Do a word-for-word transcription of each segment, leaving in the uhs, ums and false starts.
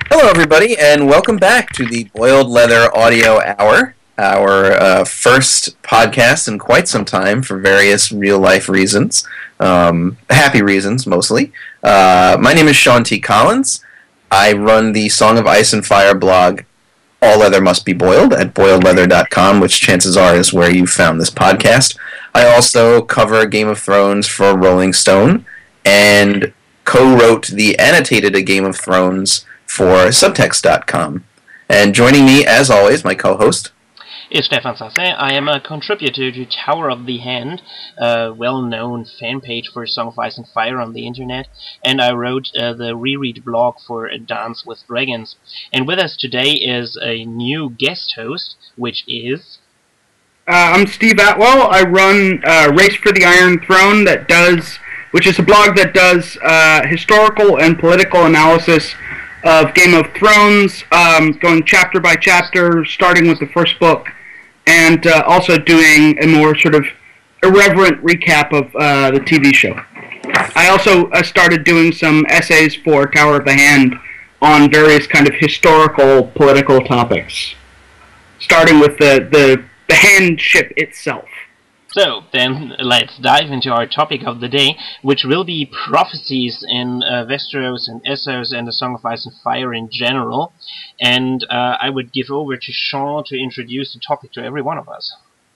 Hello, everybody, and welcome back to the Boiled Leather Audio Hour, our uh, first podcast in quite some time for various real-life reasons, um, happy reasons, mostly. Uh, my name is Sean T. Collins. I run the Song of Ice and Fire blog, All Leather Must Be Boiled, at boiled leather dot com, which chances are is where you found this podcast. I also cover Game of Thrones for Rolling Stone, and co-wrote the annotated A Game of Thrones for subtext dot com. And joining me, as always, my co-host is Stefan Sasse. I am a contributor to Tower of the Hand, a well-known fan page for Song of Ice and Fire on the internet, and I wrote uh, the reread blog for A Dance with Dragons. And with us today is a new guest host, which is... Uh, I'm Steve Atwell. I run uh, Race for the Iron Throne, that does, which is a blog that does uh, historical and political analysis of Game of Thrones, um, going chapter by chapter, starting with the first book, and uh, also doing a more sort of irreverent recap of uh, the T V show. I also uh, started doing some essays for Tower of the Hand on various kind of historical, political topics, starting with the, the, the hand ship itself. So, then, let's dive into our topic of the day, which will be prophecies in uh, Westeros and Essos and the Song of Ice and Fire in general. And uh, I would give over to Sean to introduce the topic to every one of us.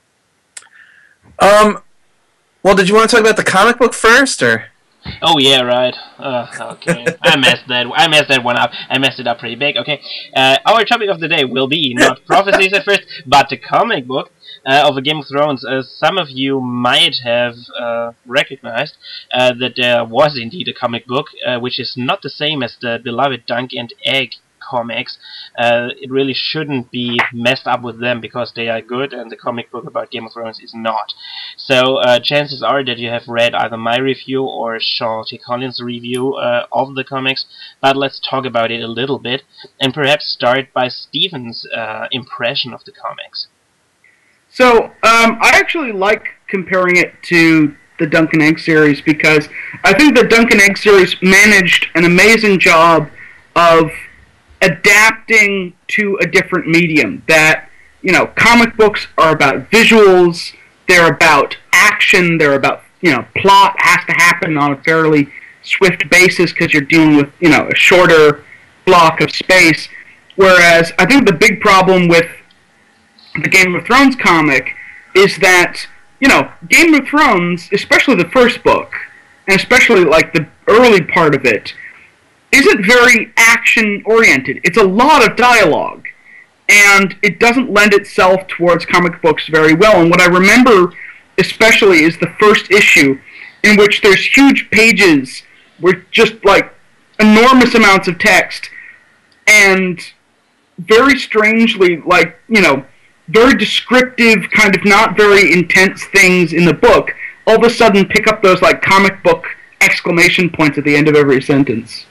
Um, well, did you want to talk about the comic book first, or...? Oh yeah, right. Uh, okay, I messed that. I messed that one up. I messed it up pretty big. Okay, uh, our topic of the day will be not prophecies at first, but the comic book uh, of A Game of Thrones. Uh, some of you might have uh, recognized uh, that there was indeed a comic book, uh, which is not the same as the beloved Dunk and Egg comics. Uh, it really shouldn't be messed up with them because they are good, and the comic book about Game of Thrones is not. So uh, chances are that you have read either my review or Sean T. Collins' review uh, of the comics, but let's talk about it a little bit, and perhaps start by Stephen's uh, impression of the comics. So, um, I actually like comparing it to the Dunk and Egg series because I think the Dunk and Egg series managed an amazing job of adapting to a different medium. That, you know, comic books are about visuals, they're about action, they're about, you know, plot has to happen on a fairly swift basis because you're dealing with, you know, a shorter block of space. Whereas I think the big problem with the Game of Thrones comic is that, you know, Game of Thrones, especially the first book, and especially like the early part of it, isn't very action-oriented. It's a lot of dialogue, and it doesn't lend itself towards comic books very well. And what I remember especially is the first issue, in which there's huge pages with just, like, enormous amounts of text, and very strangely, like, you know, very descriptive, kind of not very intense things in the book, all of a sudden pick up those, like, comic book exclamation points at the end of every sentence.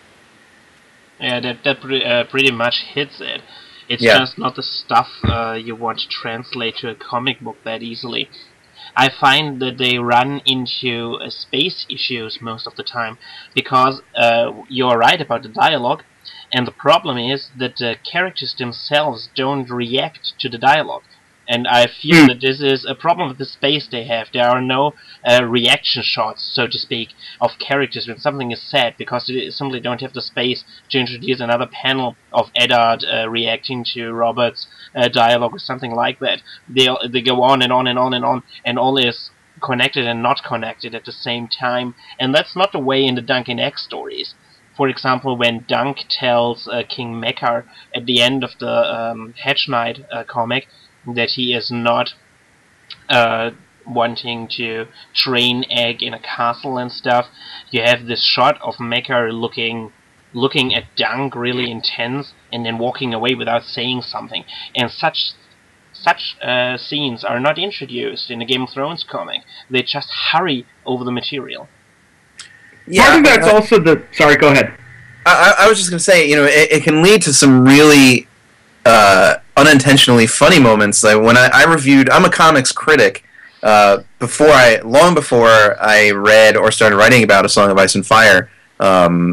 Yeah, that that pre uh, pretty much hits it. It's yeah. just not the stuff uh, you want to translate to a comic book that easily. I find that they run into uh, space issues most of the time, because uh, you're right about the dialogue, and the problem is that the characters themselves don't react to the dialogue. And I feel mm. that this is a problem with the space they have. There are no uh, reaction shots, so to speak, of characters when something is said, because they simply don't have the space to introduce another panel of Eddard uh, reacting to Robert's uh, dialogue or something like that. They they go on and on and on and on, and all is connected and not connected at the same time. And that's not the way in the Dunk and Egg stories. For example, when Dunk tells uh, King Mekar at the end of the um, Hedge Knight uh, comic that he is not uh, wanting to train Egg in a castle and stuff, you have this shot of Mekar looking looking at Dunk really intense and then walking away without saying something. And such such uh, scenes are not introduced in a Game of Thrones comic. They just hurry over the material. Yeah, Part of that's I, also the... Sorry, go ahead. I, I was just going to say, you know, it, it can lead to some really uh, unintentionally funny moments. Like when I, I reviewed... I'm a comics critic. Uh, before I, long before I read or started writing about A Song of Ice and Fire, um,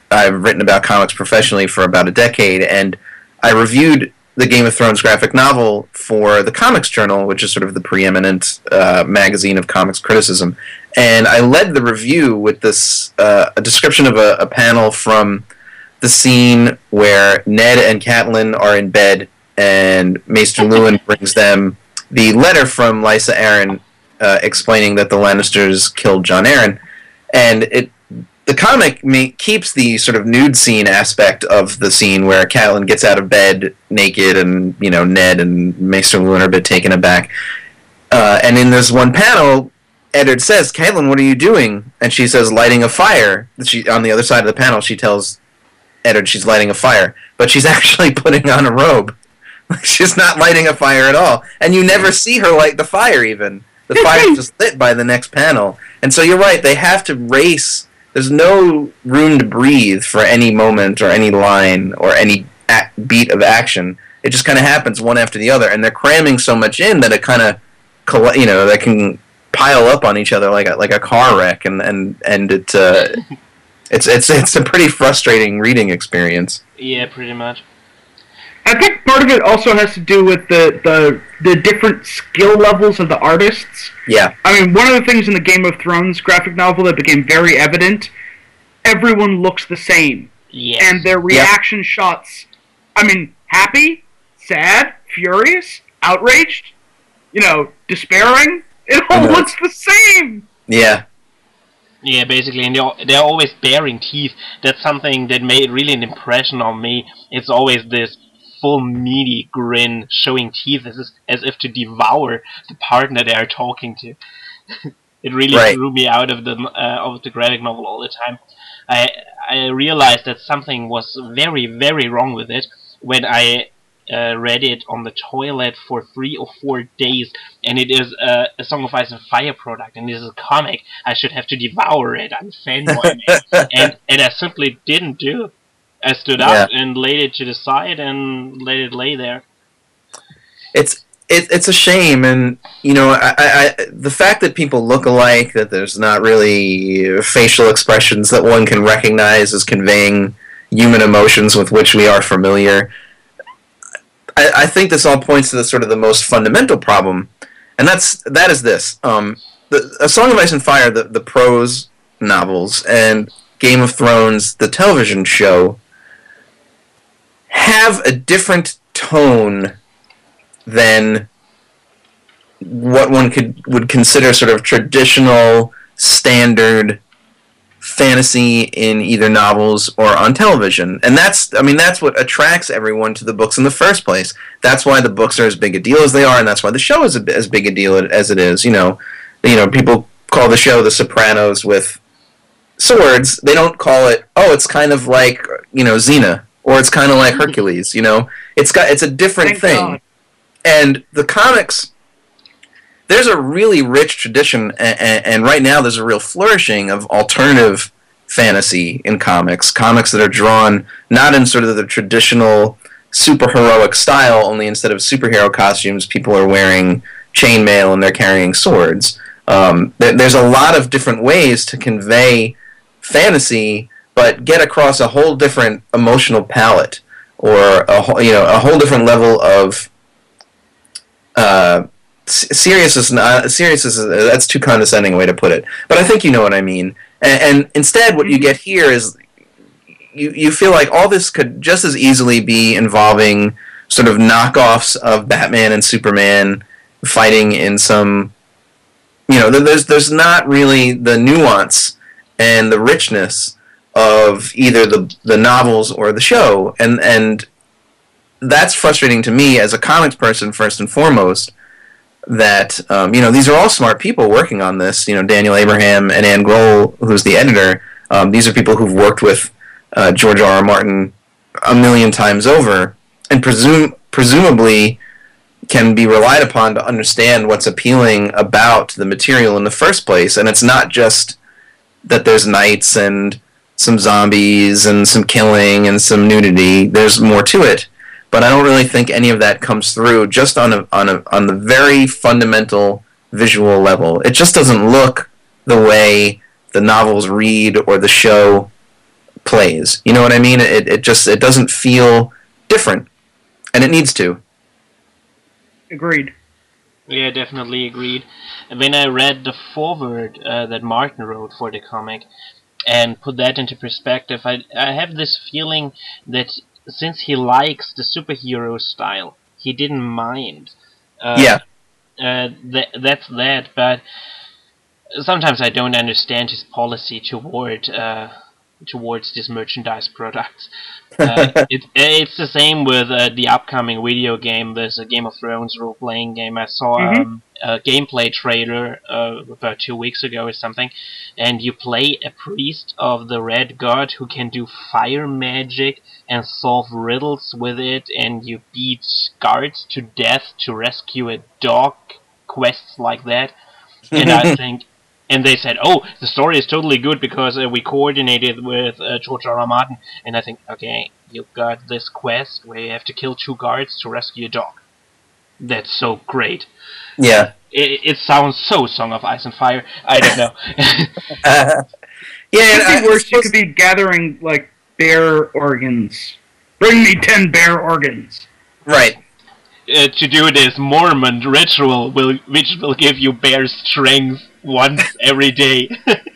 I've written about comics professionally for about a decade, and I reviewed the Game of Thrones graphic novel for the Comics Journal, which is sort of the preeminent uh, magazine of comics criticism. And I led the review with this uh, a description of a, a panel from the scene where Ned and Catelyn are in bed, and Maester Luwin brings them the letter from Lysa Arryn uh, explaining that the Lannisters killed Jon Arryn. And it the comic ma- keeps the sort of nude scene aspect of the scene where Catelyn gets out of bed naked, and you know Ned and Maester Luwin are a bit taken aback. Uh, and in this one panel, Eddard says, "Catelyn, what are you doing?" And she says, "Lighting a fire." She, on the other side of the panel, she tells Eddard she's lighting a fire, but she's actually putting on a robe. She's not lighting a fire at all, and you never see her light the fire even. The fire is just lit by the next panel. And so you're right, they have to race. There's no room to breathe for any moment or any line or any act, beat of action. It just kind of happens one after the other, and they're cramming so much in that it kind of, you know, they can pile up on each other like a, like a car wreck, and and and it uh, it's it's it's a pretty frustrating reading experience. Yeah, pretty much. I think part of it also has to do with the, the the different skill levels of the artists. Yeah. I mean, one of the things in the Game of Thrones graphic novel that became very evident, everyone looks the same. Yes. And their reaction yep. shots, I mean, happy, sad, furious, outraged, you know, despairing, it all mm-hmm. looks the same! Yeah. Yeah, basically, and they're, they're always baring teeth. That's something that made really an impression on me. It's always this full meaty grin showing teeth as, as if to devour the partner they are talking to. It really right. threw me out of the uh, of the graphic novel all the time. I I realized that something was very, very wrong with it when I uh, read it on the toilet for three or four days, and it is uh, a Song of Ice and Fire product, and it is a comic. I should have to devour it. I'm fanboy, and and I simply didn't do it. I stood up yeah. and laid it to the side and let it lay there. It's it, it's a shame, and you know, I, I, the fact that people look alike, that there's not really facial expressions that one can recognize as conveying human emotions with which we are familiar. I, I think this all points to the sort of the most fundamental problem, and that's that is this: um, the A Song of Ice and Fire, the the prose novels, and Game of Thrones, the television show, have a different tone than what one could would consider sort of traditional, standard fantasy in either novels or on television. And that's, I mean, that's what attracts everyone to the books in the first place. That's why the books are as big a deal as they are, and that's why the show is a, as big a deal as it is. You know, you know, people call the show The Sopranos with swords. They don't call it, oh, it's kind of like, you know, Xena, or it's kind of like Hercules. You know, it's got it's a different Thank thing. God. And the comics, there's a really rich tradition, and, and right now there's a real flourishing of alternative fantasy in comics. Comics that are drawn not in sort of the traditional superheroic style, only instead of superhero costumes, people are wearing chainmail and they're carrying swords. Um, there's a lot of different ways to convey fantasy, but get across a whole different emotional palette, or a whole, you know, a whole different level of uh, seriousness. Not, seriousness is, that's too condescending a way to put it, but I think you know what I mean. And, and instead, what you get here is you you feel like all this could just as easily be involving sort of knockoffs of Batman and Superman fighting in some, you know, there's there's not really the nuance and the richness of either the the novels or the show, and and that's frustrating to me as a comics person first and foremost. That um, you know, these are all smart people working on this. You know, Daniel Abraham and Ann Grohl, who's the editor. Um, these are people who've worked with uh, George R. R. Martin a million times over, and presume presumably can be relied upon to understand what's appealing about the material in the first place. And it's not just that there's knights and some zombies and some killing and some nudity. There's more to it. But I don't really think any of that comes through just on a, on a, on the very fundamental visual level. It just doesn't look the way the novels read or the show plays. You know what I mean? It it just it doesn't feel different, and it needs to. Agreed. Yeah, definitely agreed. When I read the foreword uh, that Martin wrote for the comic, and put that into perspective, I I have this feeling that since he likes the superhero style, he didn't mind. Uh, yeah. Uh, th- that's that, but sometimes I don't understand his policy toward uh, towards these merchandise products. Uh, it, it's the same with uh, the upcoming video game. There's a Game of Thrones role-playing game. I saw Mhm. um, a gameplay trailer uh, about two weeks ago or something, and you play a priest of the Red God who can do fire magic and solve riddles with it, and you beat guards to death to rescue a dog, quests like that. And I think, and they said, oh, the story is totally good because uh, we coordinated with uh, George R. R. Martin. And I think, okay, you've got this quest where you have to kill two guards to rescue a dog. That's so great. Yeah. It, it sounds so Song of Ice and Fire. I don't know. uh, yeah, and It I, could be worse. You suppose- could be gathering like bear organs. Bring me ten bear organs. right. uh, to do this Mormon ritual, will, which will give you bear strength once every day.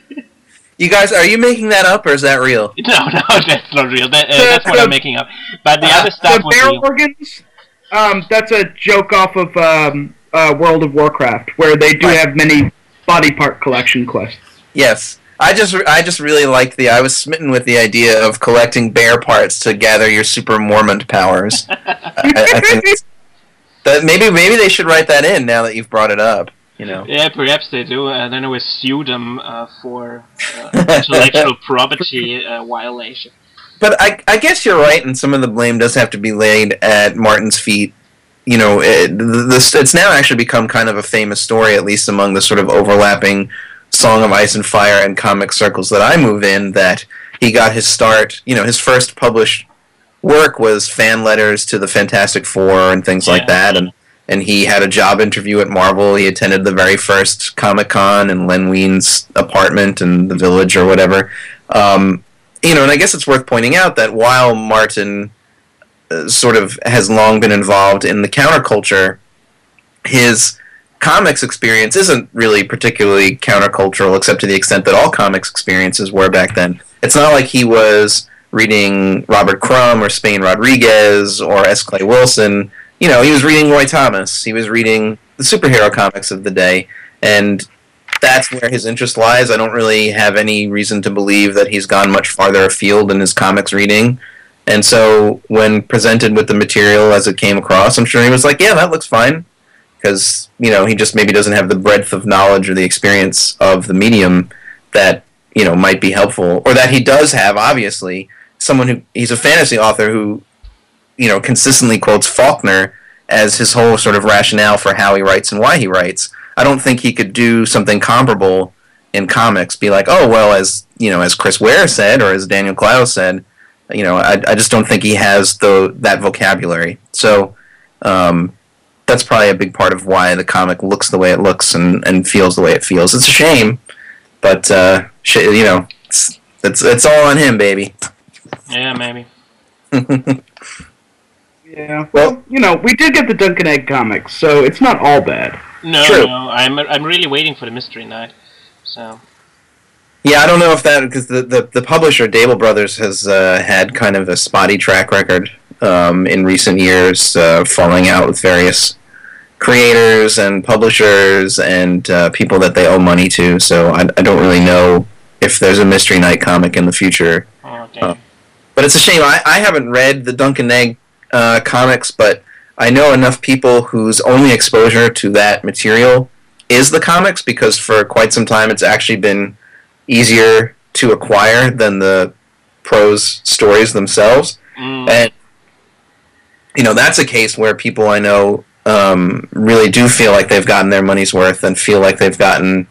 You guys, are you making that up, or is that real? No, no, that's not real. That, uh, The- that's what the- I'm making up. But the uh, other stuff The was bear real. organs. Um, that's a joke off of um, uh, World of Warcraft, where they do Right. have many body part collection quests. Yes. I just, I just really liked the. I was smitten with the idea of collecting bear parts to gather your super Mormon powers. I, I think that maybe, maybe they should write that in now that you've brought it up. You know. Yeah, perhaps they do. Uh, then I will sue them uh, for uh, intellectual property uh, violation. But I, I guess you're right, and some of the blame does have to be laid at Martin's feet. You know, it, this, it's now actually become kind of a famous story, at least among the sort of overlapping Song of Ice and Fire and comic circles that I move in, that he got his start, you know, his first published work was fan letters to the Fantastic Four and things like Yeah. that, and, and he had a job interview at Marvel. He attended the very first Comic-Con in Len Wein's apartment in the Village or whatever. Um, you know, and I guess it's worth pointing out that while Martin uh, sort of has long been involved in the counterculture, his comics experience isn't really particularly countercultural, except to the extent that all comics experiences were back then. It's not like he was reading Robert Crumb or Spain Rodriguez or S. Clay Wilson. You know, he was reading Roy Thomas. He was reading the superhero comics of the day, and that's where his interest lies. I don't really have any reason to believe that he's gone much farther afield in his comics reading. And so when presented with the material as it came across, I'm sure he was like, yeah, that looks fine. Because, you know, he just maybe doesn't have the breadth of knowledge or the experience of the medium that, you know, might be helpful. Or that he does have, obviously. Someone who, he's a fantasy author who, you know, consistently quotes Faulkner as his whole sort of rationale for how he writes and why he writes. I don't think he could do something comparable in comics, be like, oh, well, as, you know, as Chris Ware said, or as Daniel Clowes said, you know, I, I just don't think he has the that vocabulary. So, um, that's probably a big part of why the comic looks the way it looks and, and feels the way it feels. It's a shame, but, uh, sh- you know, it's, it's, it's all on him, baby. Yeah, maybe. Yeah. Well, you know, we did get the Duncan Egg comics, so it's not all bad. No, True. no, I'm I'm really waiting for the Mystery Night. So Yeah, I don't know if that, because the, the, the publisher, Dable Brothers, has uh, had kind of a spotty track record um, in recent years, uh, falling out with various creators and publishers and uh, people that they owe money to, so I, I don't really know if there's a Mystery Night comic in the future. oh, okay. Uh, But it's a shame. I, I haven't read the Duncan Egg uh, comics, but I know enough people whose only exposure to that material is the comics, because for quite some time it's actually been easier to acquire than the prose stories themselves. Mm. And, you know, that's a case where people I know um, really do feel like they've gotten their money's worth and feel like they've gotten,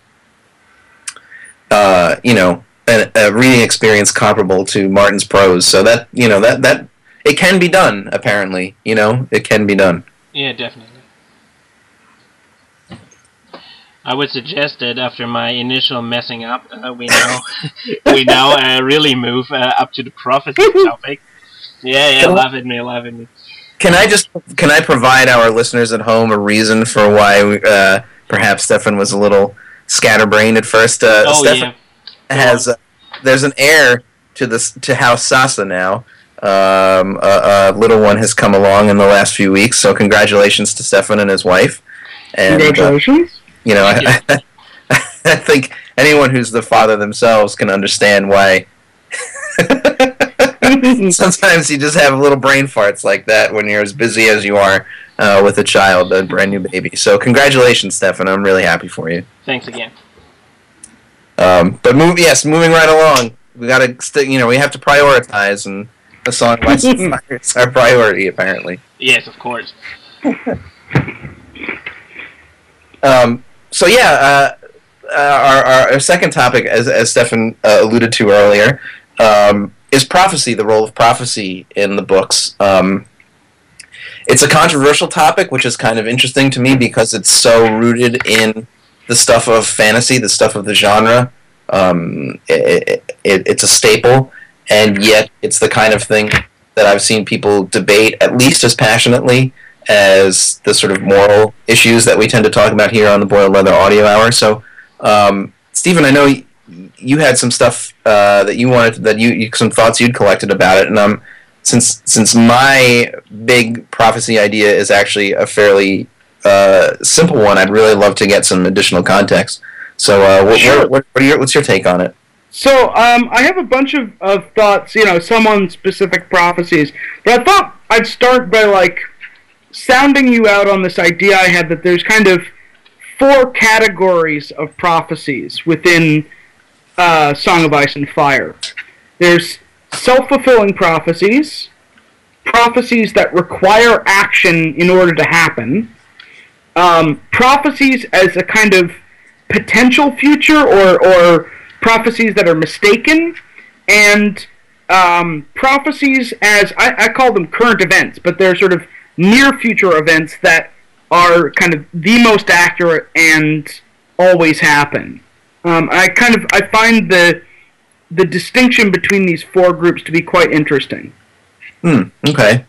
uh, you know, a, a reading experience comparable to Martin's prose. So that, you know, that, that it can be done, apparently. You know, it can be done. Yeah, definitely. I would suggest that after my initial messing up, uh, we now we now uh, really move uh, up to the prophecy topic. Yeah, yeah, love it, me, love it, me. Can I just can I provide our listeners at home a reason for why uh, perhaps Stefan was a little scatterbrained at first? Uh, oh Stefan yeah. has uh, there's an heir to this to House Sasa now. Um, a, a little one has come along in the last few weeks, so congratulations to Stefan and his wife. And, Congratulations. Uh, you know, I, I, I think anyone who's the father themselves can understand why. Sometimes you just have little brain farts like that when you're as busy as you are uh, with a child, a brand new baby. So congratulations, Stefan. I'm really happy for you. Thanks again. Um, but move, yes, moving right along. We gotta, st- you know, we have to prioritize, and the song by Fire is our priority, apparently. Yes, of course. um, so yeah, uh, our, our our second topic, as as Stefan uh, alluded to earlier, um, is prophecy. The role of prophecy in the books. Um, it's a controversial topic, which is kind of interesting to me because it's so rooted in the stuff of fantasy, the stuff of the genre. Um, it, it, it's a staple, and yet it's the kind of thing that I've seen people debate at least as passionately as the sort of moral issues that we tend to talk about here on the Boiled Leather Audio Hour. So, um, Stephen, I know y- you had some stuff uh, that you wanted, that you, you some thoughts you'd collected about it, and um, since since my big prophecy idea is actually a fairly uh, simple one, I'd really love to get some additional context. So, uh, what, Sure. what, what are your, what's your take on it? So, um, I have a bunch of, of thoughts, you know, some on specific prophecies, but I thought I'd start by, like, sounding you out on this idea I had that there's kind of four categories of prophecies within uh, Song of Ice and Fire. There's self-fulfilling prophecies, prophecies that require action in order to happen, um, prophecies as a kind of potential future or, or prophecies that are mistaken, and um, prophecies as, I, I call them current events, but they're sort of near future events that are kind of the most accurate and always happen. Um, I kind of, I find the the distinction between these four groups to be quite interesting. Hmm, okay.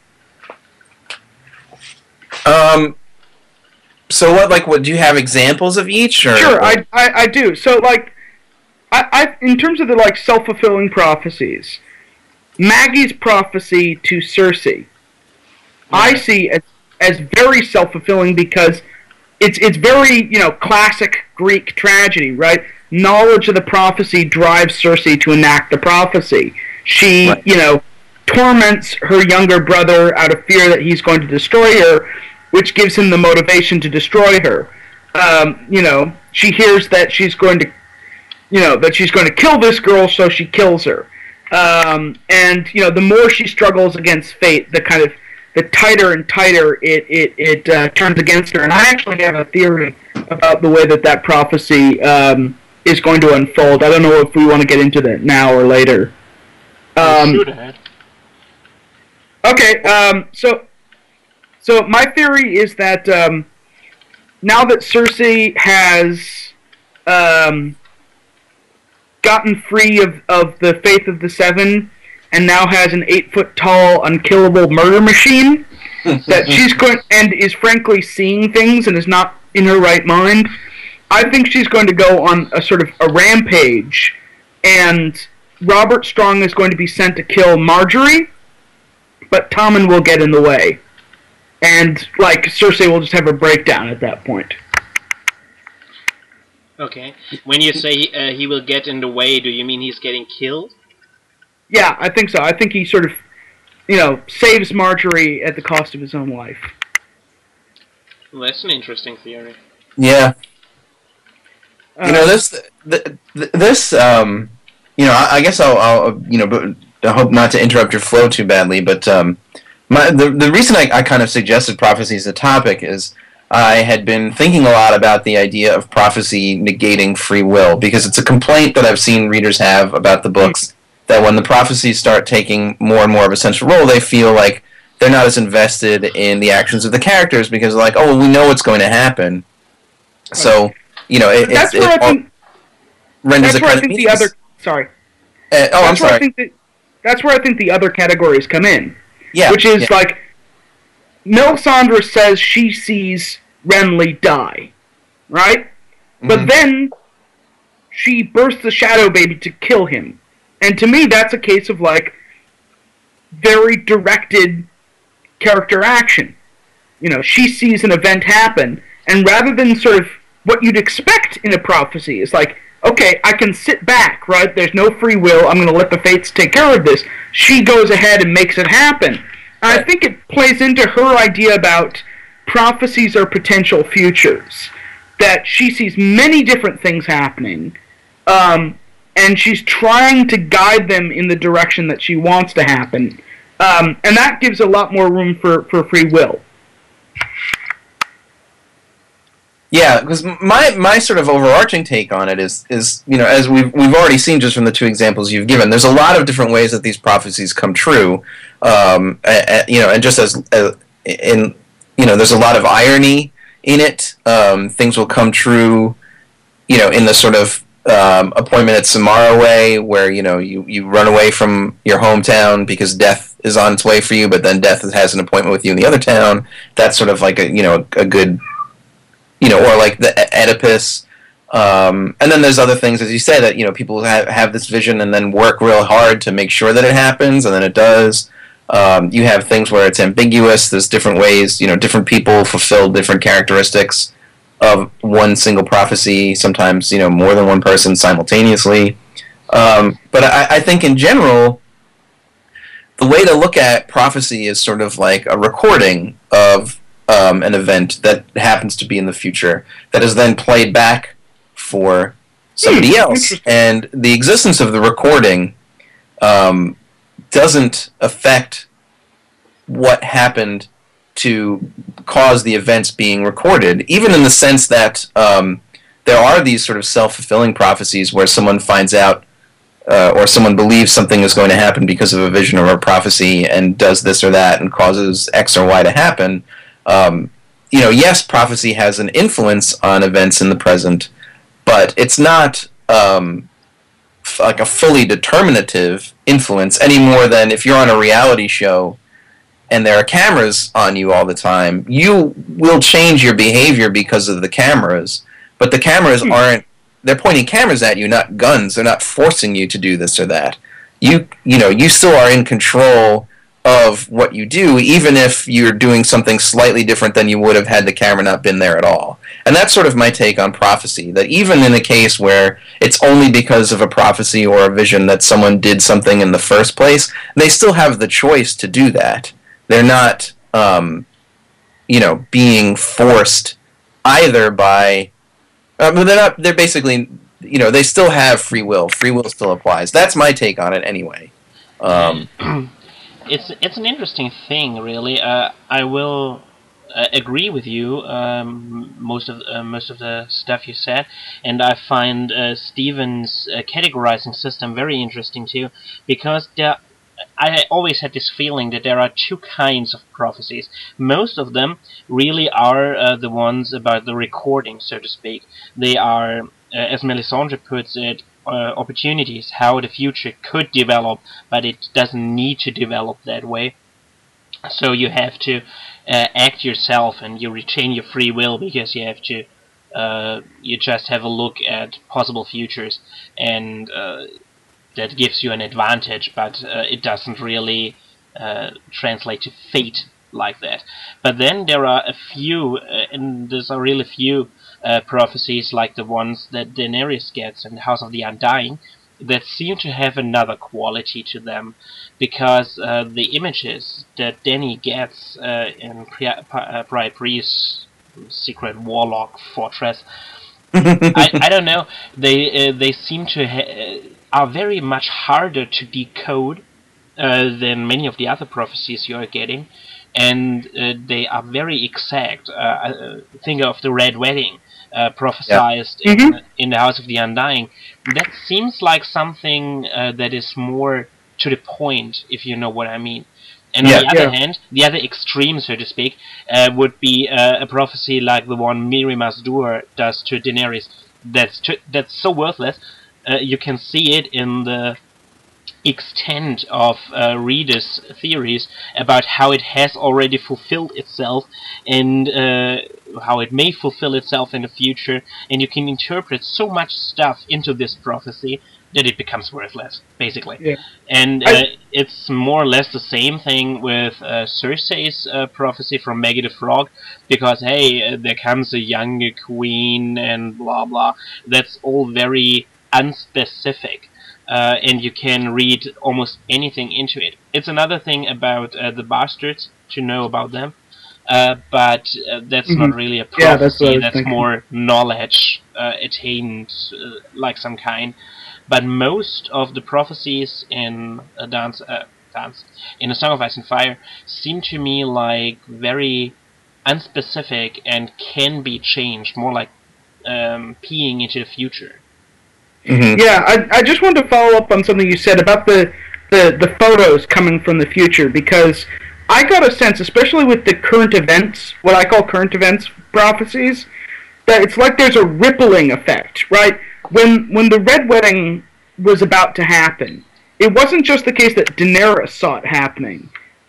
Um... So what, like, what, do you have examples of each? Or, Sure, I, I, I do. So, like, I, I in terms of the, like, self-fulfilling prophecies, Maggie's prophecy to Cersei, yeah. I see as, as very self-fulfilling because it's it's very, you know, classic Greek tragedy, right? Knowledge of the prophecy drives Cersei to enact the prophecy. She, right. you know, torments her younger brother out of fear that he's going to destroy her, which gives him the motivation to destroy her. Um, you know, she hears that she's going to, you know, that she's going to kill this girl, so she kills her. Um, and, you know, the more she struggles against fate, the kind of, the tighter and tighter it, it, it uh, turns against her. And I actually have a theory about the way that that prophecy um, is going to unfold. I don't know if we want to get into that now or later. Um, Shoot ahead. Okay, um, so... So my theory is that um, now that Cersei has um, gotten free of, of the Faith of the Seven and now has an eight-foot-tall, unkillable murder machine, that she's going and is frankly seeing things and is not in her right mind, I think she's going to go on a sort of a rampage, and Robert Strong is going to be sent to kill Marjorie, but Tommen will get in the way. And, like, Cersei will just have a breakdown at that point. Okay. When you say uh, he will get in the way, do you mean he's getting killed? Yeah, I think so. I think he sort of, you know, saves Marjorie at the cost of his own life. Well, that's an interesting theory. Yeah. Uh, you know, this, th- th- this, um, you know, I, I guess I'll, I'll, you know, but I hope not to interrupt your flow too badly, but, um, My, the the reason I, I kind of suggested prophecy as a topic is I had been thinking a lot about the idea of prophecy negating free will, because it's a complaint that I've seen readers have about the books, that when the prophecies start taking more and more of a central role, they feel like they're not as invested in the actions of the characters, because they're like, oh, well, we know what's going to happen. So, you know, it, that's it, where it I think. renders That's it where kind I think of the other. Sorry. Uh, oh, I'm that's where sorry. I think that, that's where I think the other categories come in. Yeah. Which is yeah. like, Melisandre says she sees Renly die, right? Mm-hmm. But then she bursts the Shadow Baby to kill him, and to me that's a case of like very directed character action. You know, she sees an event happen, and rather than sort of what you'd expect in a prophecy, is like, okay, I can sit back, right? There's no free will. I'm going to let the fates take care of this. She goes ahead and makes it happen. And I think it plays into her idea about prophecies are potential futures. That she sees many different things happening, um, and she's trying to guide them in the direction that she wants to happen. Um, and that gives a lot more room for, for free will. Yeah, because my, my sort of overarching take on it is is you know, as we've we've already seen just from the two examples you've given, there's a lot of different ways that these prophecies come true, um, a, a, you know, and just as uh, in you know, there's a lot of irony in it. Um, things will come true, you know, in the sort of um, Appointment at Samara way, where you know you, you run away from your hometown because death is on its way for you, but then death has an appointment with you in the other town. That's sort of like a you know a good. You know, or like the Oedipus, um, and then there's other things, as you say, that you know people have, have this vision and then work real hard to make sure that it happens, and then it does. Um, you have things where it's ambiguous. There's different ways, you know, different people fulfill different characteristics of one single prophecy. Sometimes, you know, more than one person simultaneously. Um, but I, I think in general, the way to look at prophecy is sort of like a recording of Um, an event that happens to be in the future that is then played back for somebody hmm, else. And the existence of the recording um, doesn't affect what happened to cause the events being recorded, even in the sense that um, there are these sort of self-fulfilling prophecies where someone finds out uh, or someone believes something is going to happen because of a vision or a prophecy and does this or that and causes X or Y to happen. Um, you know, yes, prophecy has an influence on events in the present, but it's not um, f- like a fully determinative influence any more than if you're on a reality show and there are cameras on you all the time, you will change your behavior because of the cameras, but the cameras hmm. aren't, they're pointing cameras at you, not guns. They're not forcing you to do this or that. You, you know, you still are in control of what you do, even if you're doing something slightly different than you would have had the camera not been there at all. And that's sort of my take on prophecy, that even in a case where it's only because of a prophecy or a vision that someone did something in the first place, they still have the choice to do that. They're not, um, you know, being forced either by... Uh, they're not, they're basically, you know, they still have free will. Free will still applies. That's my take on it anyway. Um... It's it's an interesting thing, really. Uh, I will uh, agree with you um, most of uh, most of the stuff you said, and I find uh, Stephen's uh, categorizing system very interesting too, because there, I always had this feeling that there are two kinds of prophecies. Most of them really are uh, the ones about the recording, so to speak. They are, uh, as Melisandre puts it, Uh, opportunities, how the future could develop, but it doesn't need to develop that way. So you have to uh, act yourself, and you retain your free will because you have to. Uh, you just have a look at possible futures, and uh, that gives you an advantage, but uh, it doesn't really uh, translate to fate like that. But then there are a few, uh, and there's a really few. Uh, prophecies like the ones that Daenerys gets in the House of the Undying that seem to have another quality to them, because uh, the images that Dany gets uh, in Pri- uh, Briar Breeze's secret warlock fortress, I, I don't know, they uh, they seem to ha- are very much harder to decode uh, than many of the other prophecies you are getting, and uh, they are very exact. Uh, uh, think of the Red Wedding. Uh, prophesized yeah. in, mm-hmm. in the House of the Undying. That seems like something uh, that is more to the point, if you know what I mean. And on Yeah. the other Yeah. hand, the other extreme, so to speak, uh, would be uh, a prophecy like the one Miri Mazdur does to Daenerys. That's tr- that's so worthless. Uh, you can see it in the extent of uh, readers' theories about how it has already fulfilled itself and uh, how it may fulfill itself in the future, and you can interpret so much stuff into this prophecy that it becomes worthless, basically. Yeah. And uh, I- it's more or less the same thing with uh, Cersei's uh, prophecy from Maggie the Frog, because hey, uh, there comes a young queen and blah blah. That's all very unspecific. Uh, and you can read almost anything into it. It's another thing about uh, the bastards to know about them, uh, but uh, that's Mhm. not really a prophecy. Yeah, that's what I was that's thinking. more knowledge uh, attained, uh, like some kind. But most of the prophecies in a dance, uh, dance in A Song of Ice and Fire seem to me like very unspecific and can be changed, more like um, peeing into the future. Mhm. Yeah, I, I just wanted to follow up on something you said about the, the, the photos coming from the future, because I got a sense, especially with the current events, what I call current events prophecies, that it's like there's a rippling effect, right? When when the Red Wedding was about to happen, it wasn't just the case that Daenerys saw it happening.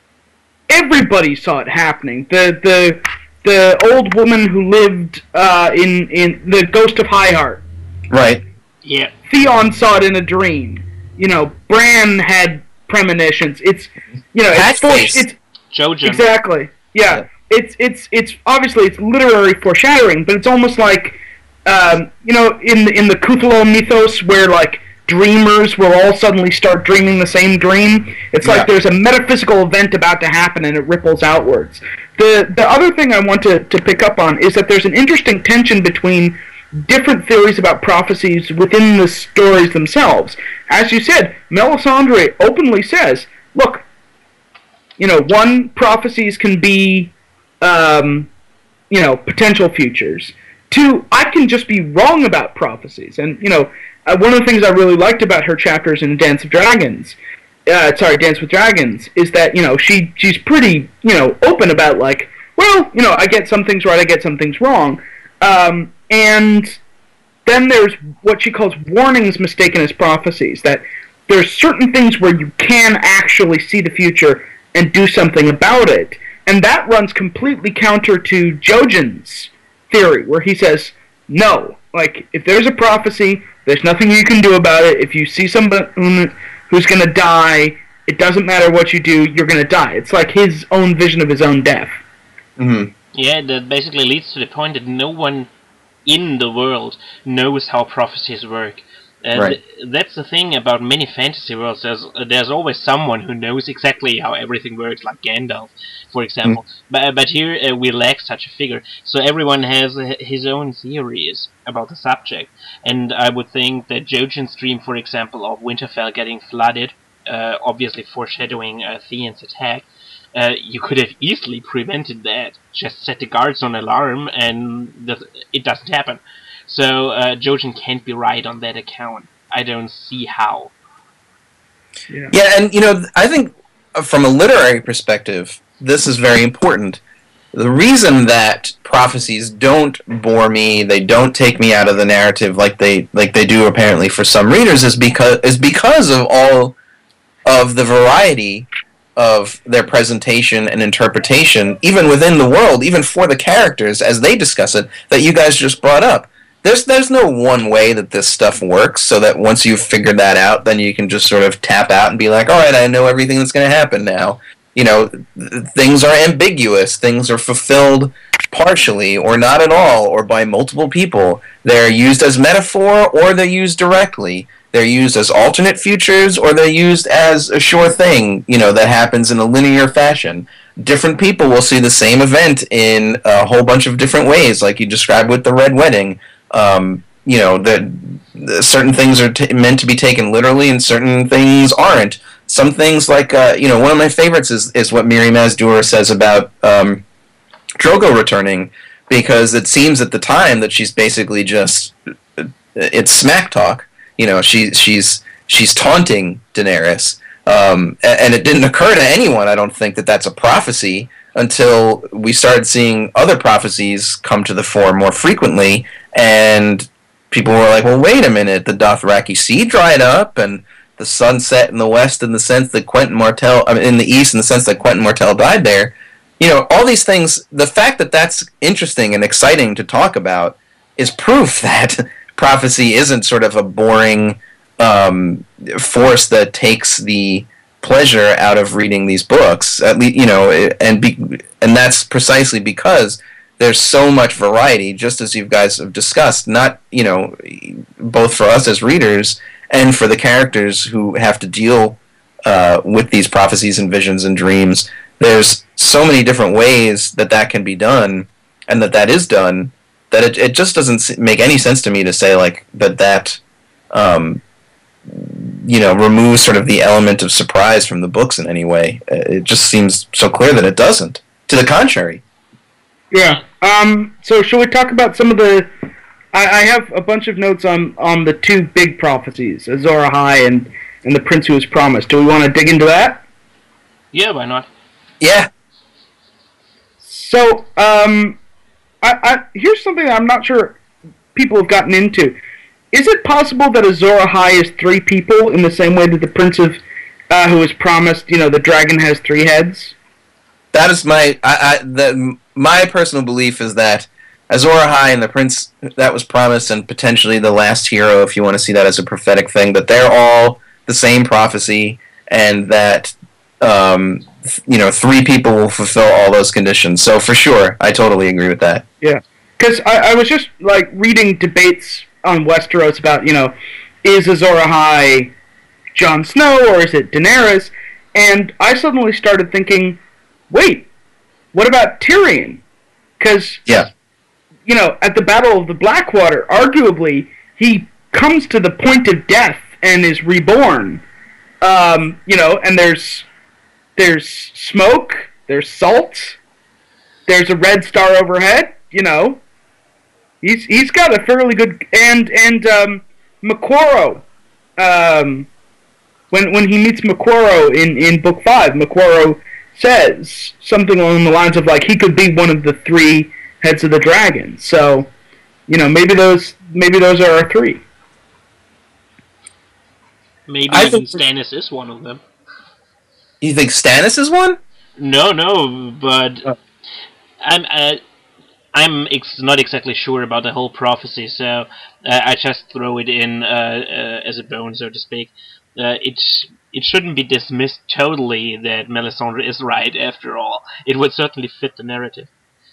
Everybody saw it happening. The the the old woman who lived uh, in in the Ghost of Highheart. Right. Yeah. Theon saw it in a dream. You know, Bran had premonitions. It's you know, it's, for, Hatface. it's Jojen. exactly yeah. Yeah. It's it's it's obviously it's literary foreshadowing, but it's almost like um, you know in the, in the Cthulhu mythos where like dreamers will all suddenly start dreaming the same dream. It's Yeah. like there's a metaphysical event about to happen and it ripples outwards. The the other thing I want to, to pick up on is that there's an interesting tension between different theories about prophecies within the stories themselves. As you said, Melisandre openly says, look, you know, one, prophecies can be, um, you know, potential futures. Two, I can just be wrong about prophecies. And, you know, uh, one of the things I really liked about her chapters in Dance of Dragons, uh, sorry, Dance with Dragons, is that, you know, she she's pretty, you know, open about, like, well, you know, I get some things right, I get some things wrong. Um, and then there's what she calls warnings mistaken as prophecies, that there's certain things where you can actually see the future and do something about it. And that runs completely counter to Jojen's theory, where he says, no, like, if there's a prophecy, there's nothing you can do about it. If you see somebody who's going to die, it doesn't matter what you do, you're going to die. It's like his own vision of his own death. Mhm. Yeah, that basically leads to the point that no one in the world knows how prophecies work. Uh, Right. th- that's the thing about many fantasy worlds. There's uh, there's always someone who knows exactly how everything works, like Gandalf, for example. But but here uh, we lack such a figure. So everyone has uh, his own theories about the subject. And I would think that Jojen's dream, for example, of Winterfell getting flooded, uh, obviously foreshadowing uh, Theon's attack, uh, you could have easily prevented that. Just set the guards on alarm, and the, it doesn't happen. So uh, Jojen can't be right on that account. I don't see how. Yeah. Yeah, and you know, I think uh, from a literary perspective, this is very important. The reason that prophecies don't bore me, they don't take me out of the narrative like they like they do apparently for some readers, is because is because of all of the variety of their presentation and interpretation, even within the world, even for the characters as they discuss it, that you guys just brought up. There's there's no one way that this stuff works, so that once you've figured that out, then you can just sort of tap out and be like, all right, I know everything that's going to happen now. You know, th- things are ambiguous. Things are fulfilled partially or not at all or by multiple people. They're used as metaphor or they're used directly. They're used as alternate futures or they're used as a sure thing, you know, that happens in a linear fashion. Different people will see the same event in a whole bunch of different ways, like you described with the Red Wedding. Um, you know, that certain things are t- meant to be taken literally and certain things aren't. Some things like, uh, you know, one of my favorites is, is what Miri Mazdur says about um, Drogo returning, because it seems at the time that she's basically just, it's smack talk. You know, she, she's she's taunting Daenerys, Um, and it didn't occur to anyone, I don't think, that that's a prophecy until we started seeing other prophecies come to the fore more frequently, and people were like, well, wait a minute, the Dothraki Sea dried up, and the sun set in the west in the sense that Quentin Martell, I mean, in the east in the sense that Quentin Martell died there. You know, all these things, the fact that that's interesting and exciting to talk about is proof that prophecy isn't sort of a boring um, force that takes the pleasure out of reading these books. At least, you know, and be, and that's precisely because there's so much variety, just as you guys have discussed. Not, you know, both for us as readers and for the characters who have to deal uh, with these prophecies and visions and dreams. There's so many different ways that that can be done, and that that is done, that it, it just doesn't make any sense to me to say like that that um, you know removes sort of the element of surprise from the books in any way. It just seems so clear that it doesn't. To the contrary. Yeah. Um. So shall we talk about some of the? I, I have a bunch of notes on on the two big prophecies, Azor Ahai and and the Prince Who Was Promised. Do we want to dig into that? Yeah, why not? Yeah. So, um, I, I, here's something that I'm not sure people have gotten into. Is it possible that Azor Ahai is three people in the same way that the Prince of uh, Who Was Promised, you know, the dragon has three heads? That is my I, I the, my personal belief is that Azor Ahai and the Prince That Was Promised, and potentially the last hero, if you want to see that as a prophetic thing, that they're all the same prophecy, and that um, you know, three people will fulfill all those conditions. So for sure, I totally agree with that. Yeah, because I, I was just like reading debates on Westeros about, you know, is Azor Ahai Jon Snow or is it Daenerys? And I suddenly started thinking, wait, what about Tyrion? Because yeah, you know, at the Battle of the Blackwater, arguably he comes to the point of death and is reborn. Um, you know, and there's There's smoke, there's salt, there's a red star overhead, you know. He's he's got a fairly good and and um Moqorro, um when when he meets Moqorro in, in book five, Moqorro says something along the lines of like he could be one of the three heads of the dragon. So, you know, maybe those maybe those are our three. Maybe I even think Stannis is one of them. You think Stannis is one? No, no, but Oh. I'm uh, I'm ex- not exactly sure about the whole prophecy, so uh, I just throw it in uh, uh, as a bone, so to speak. Uh, it it shouldn't be dismissed totally that Melisandre is right. After all, it would certainly fit the narrative.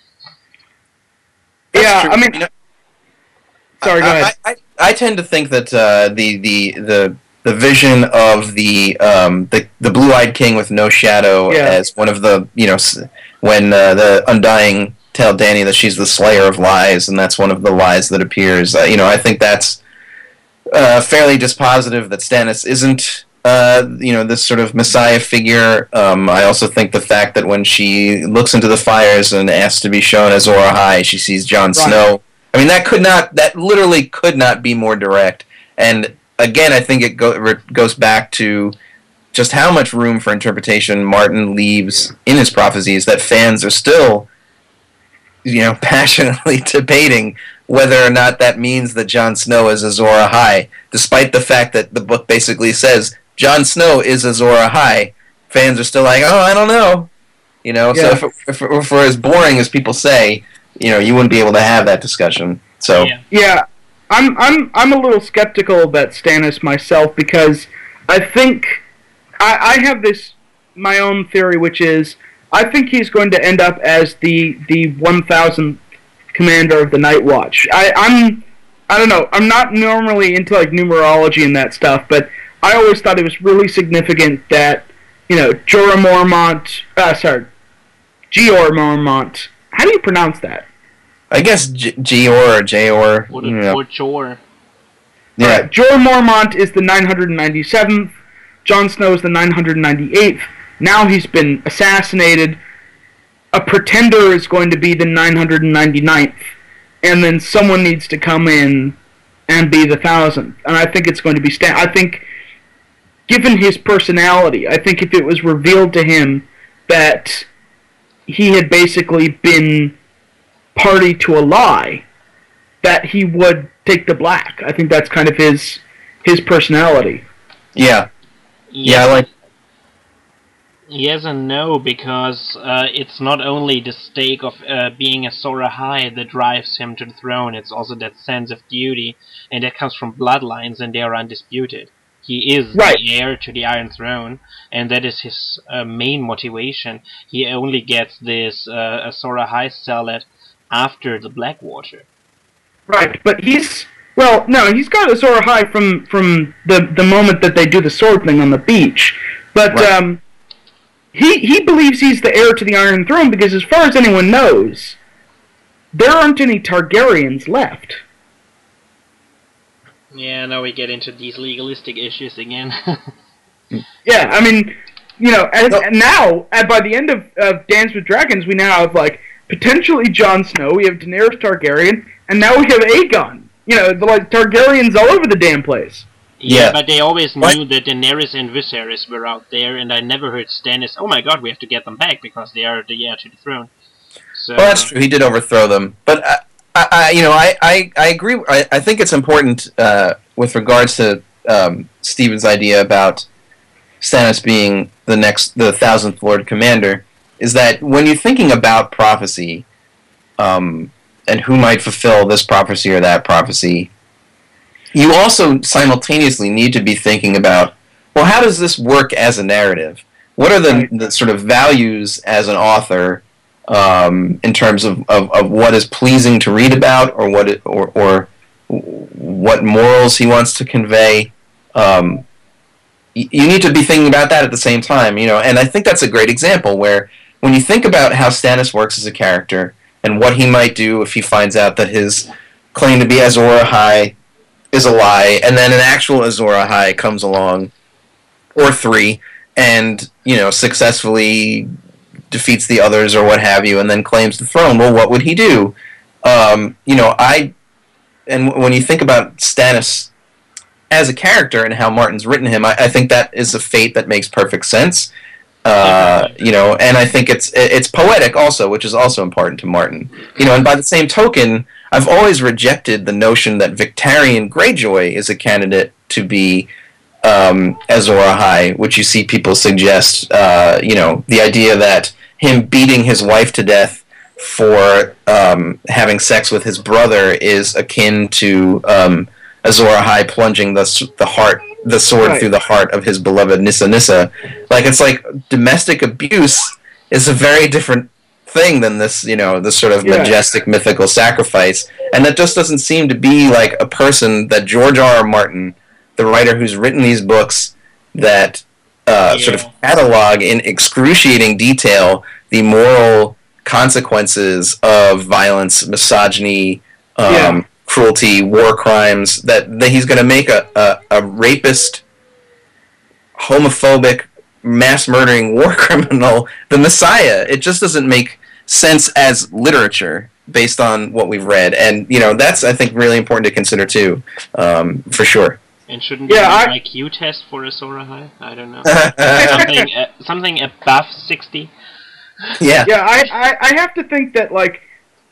That's yeah, true. I mean, You know, sorry, go I, ahead. I, I, I tend to think that uh, the the the the vision of the um, the the blue-eyed king with no shadow Yeah. as one of the you know s- when uh, the Undying tell Dany that she's the slayer of lies, and that's one of the lies that appears. Uh, you know, I think that's uh, fairly dispositive that Stannis isn't uh, you know this sort of messiah figure. Um, I also think the fact that when she looks into the fires and asks to be shown Azor Ahai, she sees Jon Right. Snow. I mean, that could not, that literally could not be more direct. And again, I think it go, re- goes back to just how much room for interpretation Martin leaves in his prophecies, that fans are still, you know, passionately debating whether or not that means that Jon Snow is Azor Ahai, despite the fact that the book basically says Jon Snow is Azor Ahai. Fans are still like, oh, I don't know. You know, Yeah. so if, if, if we're as boring as people say, you know, you wouldn't be able to have that discussion. So, Yeah. Yeah, I'm I'm I'm a little skeptical about Stannis myself because I think I, I have this my own theory, which is I think he's going to end up as the the one thousandth commander of the Night Watch. I, I'm I don't know. I'm not normally into like numerology and that stuff, but I always thought it was really significant that you know Jorah Mormont, uh, sorry, Jeor Mormont. How do you pronounce that? I guess G- Gior or Jayor. Or, you the, know. or Chor. Yeah. Alright, Jorah Mormont is the nine hundred ninety-seventh. Jon Snow is the nine hundred ninety-eighth. Now he's been assassinated. A pretender is going to be the nine hundred ninety-ninth. And then someone needs to come in and be the thousandth. And I think it's going to be Stan. I think given his personality, I think if it was revealed to him that he had basically been party to a lie, that he would take the black. I think that's kind of his his personality. Yeah. Yeah, I like... Yes and no, because uh, it's not only the stake of uh, being Azor Ahai that drives him to the throne, it's also that sense of duty, and that comes from bloodlines, and they are undisputed. He is right. the heir to the Iron Throne, and that is his uh, main motivation. He only gets this uh, Azor Ahai salad after the Blackwater. Right, but he's... Well, no, he's got Azor Ahai from, from the, the moment that they do the sword thing on the beach. But, right. um... He he believes he's the heir to the Iron Throne because, as far as anyone knows, there aren't any Targaryens left. Yeah, now we get into these legalistic issues again. Yeah, I mean, you know, as, no. now, by the end of, of Dance with Dragons, we now have, like, potentially Jon Snow, we have Daenerys Targaryen, and now we have Aegon. You know, the, like, Targaryens all over the damn place. Yeah, yeah, but they always knew what? that Daenerys and Viserys were out there, and I never heard Stannis, oh my god, we have to get them back because they are the heir to the throne. So, well, that's true. He did overthrow them, but I, I, I you know, I, I, I agree. I, I think it's important uh, with regards to um, Stephen's idea about Stannis being the next, the thousandth Lord Commander, is that when you're thinking about prophecy, um, and who might fulfill this prophecy or that prophecy, you also simultaneously need to be thinking about, well, how does this work as a narrative? What are the, right. the sort of values as an author um, in terms of, of, of what is pleasing to read about, or what it, or, or what morals he wants to convey? Um, you need to be thinking about that at the same time, you know. And I think that's a great example where, when you think about how Stannis works as a character and what he might do if he finds out that his claim to be Azor Ahai is a lie, and then an actual Azor Ahai comes along, or three, and, you know, successfully defeats the others or what have you, and then claims the throne. Well, what would he do? Um, you know, I... And when you think about Stannis as a character and how Martin's written him, I, I think that is a fate that makes perfect sense. Uh, you know, and I think it's it's poetic also, which is also important to Martin. You know, and by the same token, I've always rejected the notion that Victarion Greyjoy is a candidate to be um, Azor Ahai, which you see people suggest. Uh, you know, the idea that him beating his wife to death for um, having sex with his brother is akin to um, Azor Ahai plunging the the heart. the sword right. through the heart of his beloved Nissa Nissa. Like, it's like domestic abuse is a very different thing than this, you know, this sort of yeah. majestic mythical sacrifice. And that just doesn't seem to be like a person that George R. R. Martin, the writer who's written these books that uh, yeah. sort of catalog in excruciating detail the moral consequences of violence, misogyny, um, yeah. cruelty, war crimes, that, that he's going to make a, a, a rapist, homophobic, mass-murdering war criminal the Messiah. It just doesn't make sense as literature based on what we've read. And, you know, that's, I think, really important to consider, too, um, for sure. And shouldn't yeah, there I... be an I Q test for Azor Ahai? I don't know. something, uh, something above sixty? Yeah. Yeah, I, I, I have to think that, like,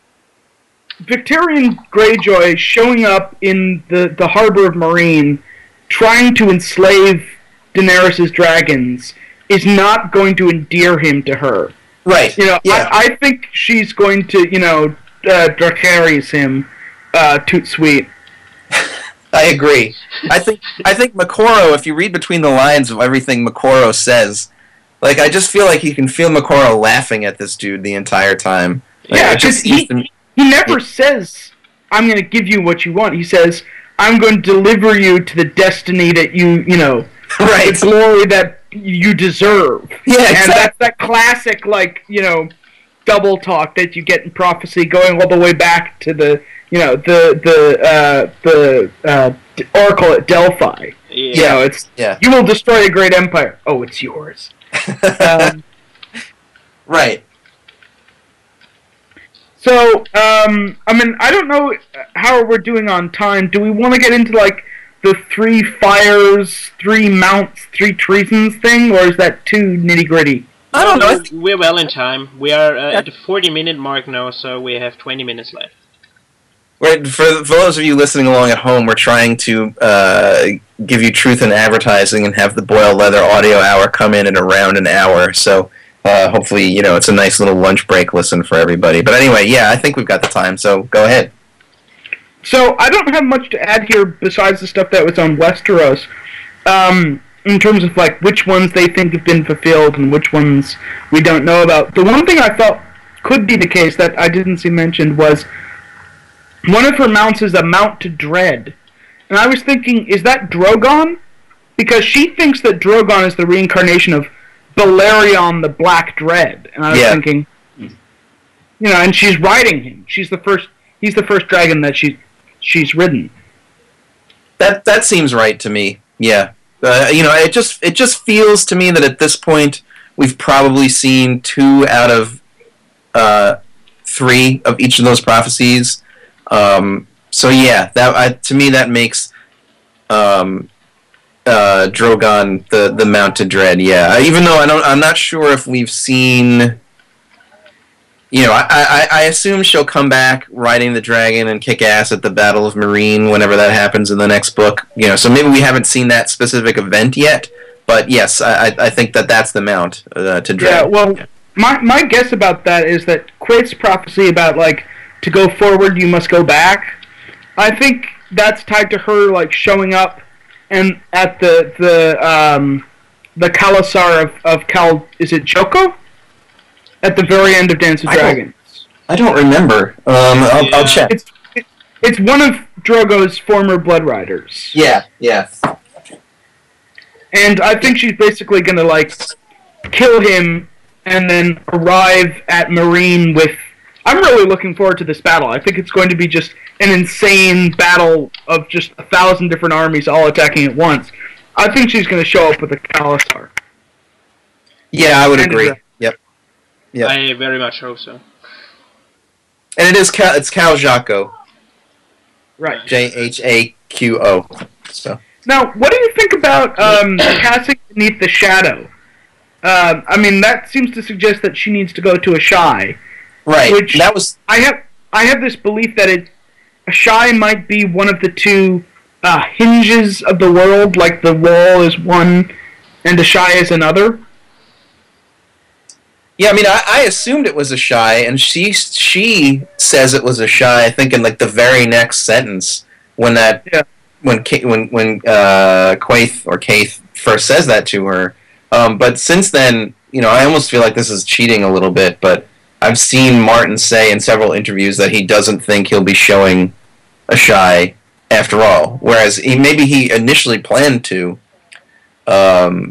Victarion Greyjoy showing up in the, the harbor of Meereen, trying to enslave Daenerys' dragons, is not going to endear him to her. Right. You know, yeah. I, I think she's going to, you know, uh, Dracarys him, uh, toot sweet. I agree. I think I think Makoro, if you read between the lines of everything Makoro says, like, I just feel like you can feel Makoro laughing at this dude the entire time. Like, yeah, because he, to... he never says, I'm going to give you what you want. He says, I'm going to deliver you to the destiny that you, you know, right. the glory that you deserve. Yeah, exactly. And that's that classic, like, you know, double talk that you get in prophecy, going all the way back to the, you know, the the uh, the uh, Oracle at Delphi. Yeah. You know, it's yeah. You will destroy a great empire. Oh, it's yours. um, right. So, um, I mean, I don't know how we're doing on time. Do we want to get into, like, the three fires, three mounts, three treasons thing, or is that too nitty gritty? I don't know. We're well in time. We are uh, at the forty minute mark now, so we have twenty minutes left. Right, for, for those of you listening along at home, we're trying to uh, give you truth in advertising and have the Boiled Leather audio hour come in at around an hour. So uh, hopefully, you know, it's a nice little lunch break listen for everybody. But anyway, yeah, I think we've got the time, so go ahead. So I don't have much to add here besides the stuff that was on Westeros, um, in terms of like which ones they think have been fulfilled and which ones we don't know about. The one thing I thought could be the case that I didn't see mentioned was one of her mounts is a mount to Dread. And I was thinking, is that Drogon? Because she thinks that Drogon is the reincarnation of Balerion the Black Dread. And I was yeah. thinking, you know, and she's riding him. She's the first, he's the first dragon that she, she's ridden. That that seems right to me, yeah. Uh, you know, it just it just feels to me that at this point we've probably seen two out of uh, three of each of those prophecies. Um, so yeah, that I, to me that makes um, uh, Drogon the the Mounted Dread. Yeah, even though I don't, I'm not sure if we've seen. You know, I, I I assume she'll come back riding the dragon and kick ass at the Battle of Meereen whenever that happens in the next book. You know, so maybe we haven't seen that specific event yet. But yes, I I think that that's the mount uh, to Dread. Yeah, well, my my guess about that is that Quaith's prophecy about like. To go forward, you must go back. I think that's tied to her like showing up and at the the um, the Khalasar of of Cal. Is it Joko? At the very end of Dance of I Dragons. Don't, I don't remember. Um, I'll, yeah. I'll check. It's it, it's one of Drogo's former Blood Riders. Yeah, yeah. And I think she's basically gonna like kill him and then arrive at Meereen with. I'm really looking forward to this battle. I think it's going to be just an insane battle of just a thousand different armies all attacking at once. I think she's going to show up with a Khalasar. Yeah, I would And agree. a- Yep. Yep. I very much hope so. And it is Cal, it's Cal Jhaqo. Right. J H A Q O. So. Now, what do you think about um, passing beneath the shadow? Um, I mean, that seems to suggest that she needs to go to Ashai. Right. Which that was. I have. I have this belief that it, Ashai might be one of the two uh, hinges of the world. Like the wall is one, and Ashai is another. Yeah, I mean, I, I assumed it was Ashai, and she she says it was Ashai. I think in like the very next sentence when that Yeah. when Ka- when when uh, Quaith or Kaith first says that to her. Um, but since then, you know, I almost feel like this is cheating a little bit. But I've seen Martin say in several interviews that he doesn't think he'll be showing Ashai after all, whereas he maybe he initially planned to. Um,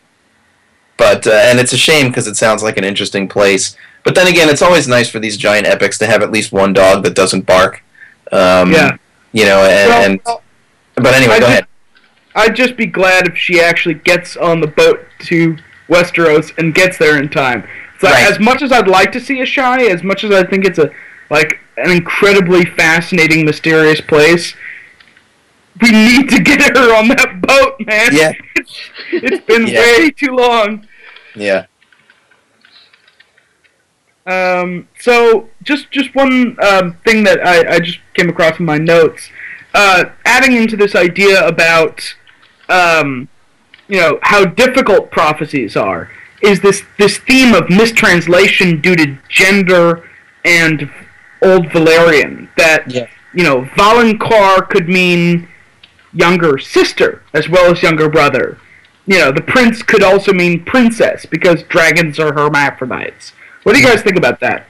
But uh, and it's a shame because it sounds like an interesting place. But then again, it's always nice for these giant epics to have at least one dog that doesn't bark. Um, Yeah. You know, and, Well, and but anyway, I'd go just, ahead. I'd just be glad if she actually gets on the boat to Westeros and gets there in time. It's like, Right. as much as I'd like to see Ashai, as much as I think it's a like an incredibly fascinating, mysterious place, we need to get her on that boat, man. Yeah. It's, it's been Yeah. way too long. Yeah. Um, so, just just one um, thing that I, I just came across in my notes, uh, adding into this idea about, um, you know, how difficult prophecies are, is this, this theme of mistranslation due to gender and Old Valyrian. That, Yeah. you know, Valonqar could mean younger sister as well as younger brother. You know, the prince could also mean princess because dragons are hermaphrodites. What do you guys think about that?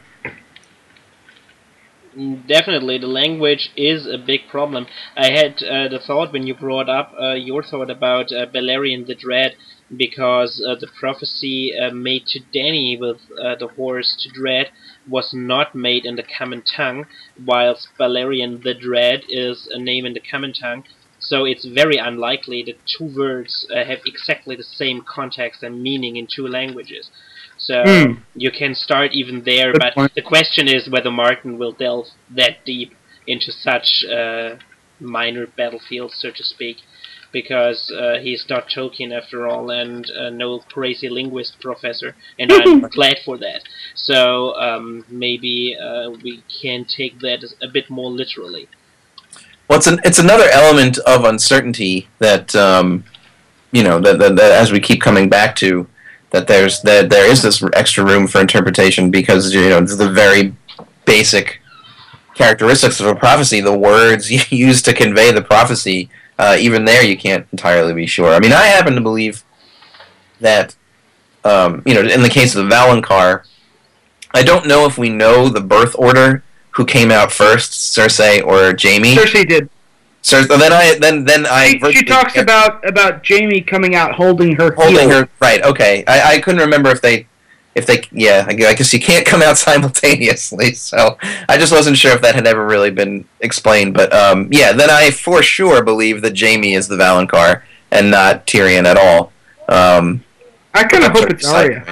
Definitely, the language is a big problem. I had uh, the thought when you brought up uh, your thought about uh, Balerion the Dread, because uh, the prophecy uh, made to Dany with uh, the horse to Dread was not made in the common tongue, whilst Balerion the Dread is a name in the common tongue. So it's very unlikely that two words uh, have exactly the same context and meaning in two languages. So Mm. you can start even there, Good but point. the question is whether Martin will delve that deep into such uh, minor battlefield, so to speak, because uh, he's not Tolkien after all, and uh, no crazy linguist professor, and I'm glad for that. So um, maybe uh, we can take that a bit more literally. Well, it's, an, it's another element of uncertainty that, um, you know, that, that, that as we keep coming back to, that there's that there is this extra room for interpretation because, you know, it's the very basic characteristics of a prophecy, the words used to convey the prophecy, uh, even there you can't entirely be sure. I mean, I happen to believe that, um, you know, in the case of the Valonqar, I don't know if we know the birth order, who came out first, Cersei or Jaime. Cersei did. Cersei. Then I then then I. She, she talks get, about about Jaime coming out holding her. Holding heel. her. Right. Okay. I, I couldn't remember if they. If they, yeah, I guess you can't come out simultaneously, so I just wasn't sure if that had ever really been explained. But um, yeah, then I for sure believe that Jaime is the Valonqar and not Tyrion at all. Um, I kind of hope it's Arya.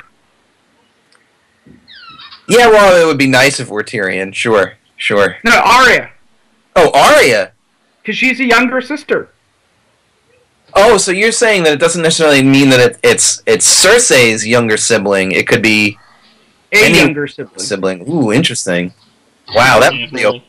Yeah, well, it would be nice if we're Tyrion. Sure, sure. No, Arya. Oh, Arya. Because she's a younger sister. Oh, so you're saying that it doesn't necessarily mean that it, it's it's Cersei's younger sibling. It could be a younger sibling. Sibling. Ooh, interesting. Wow, that. Definitely.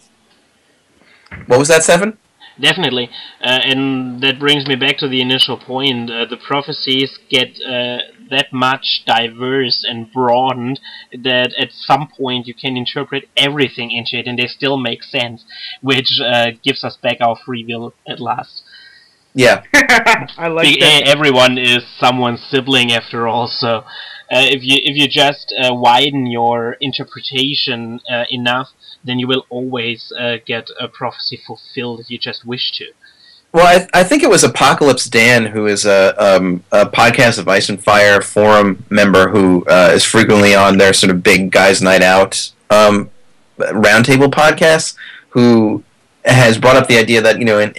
What was that, Stefan? Definitely, uh, and that brings me back to the initial point. Uh, the prophecies get uh, that much diverse and broadened that at some point you can interpret everything into it, and they still make sense, which uh, gives us back our free will at last. Yeah, I like Be- that. Everyone is someone's sibling after all, so uh, if you if you just uh, widen your interpretation uh, enough, then you will always uh, get a prophecy fulfilled if you just wish to. Well, I, I think it was Apocalypse Dan, who is a, um, a podcast of Ice and Fire forum member who uh, is frequently on their sort of big guys' night out um, roundtable podcasts, who has brought up the idea that, you know, in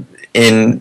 in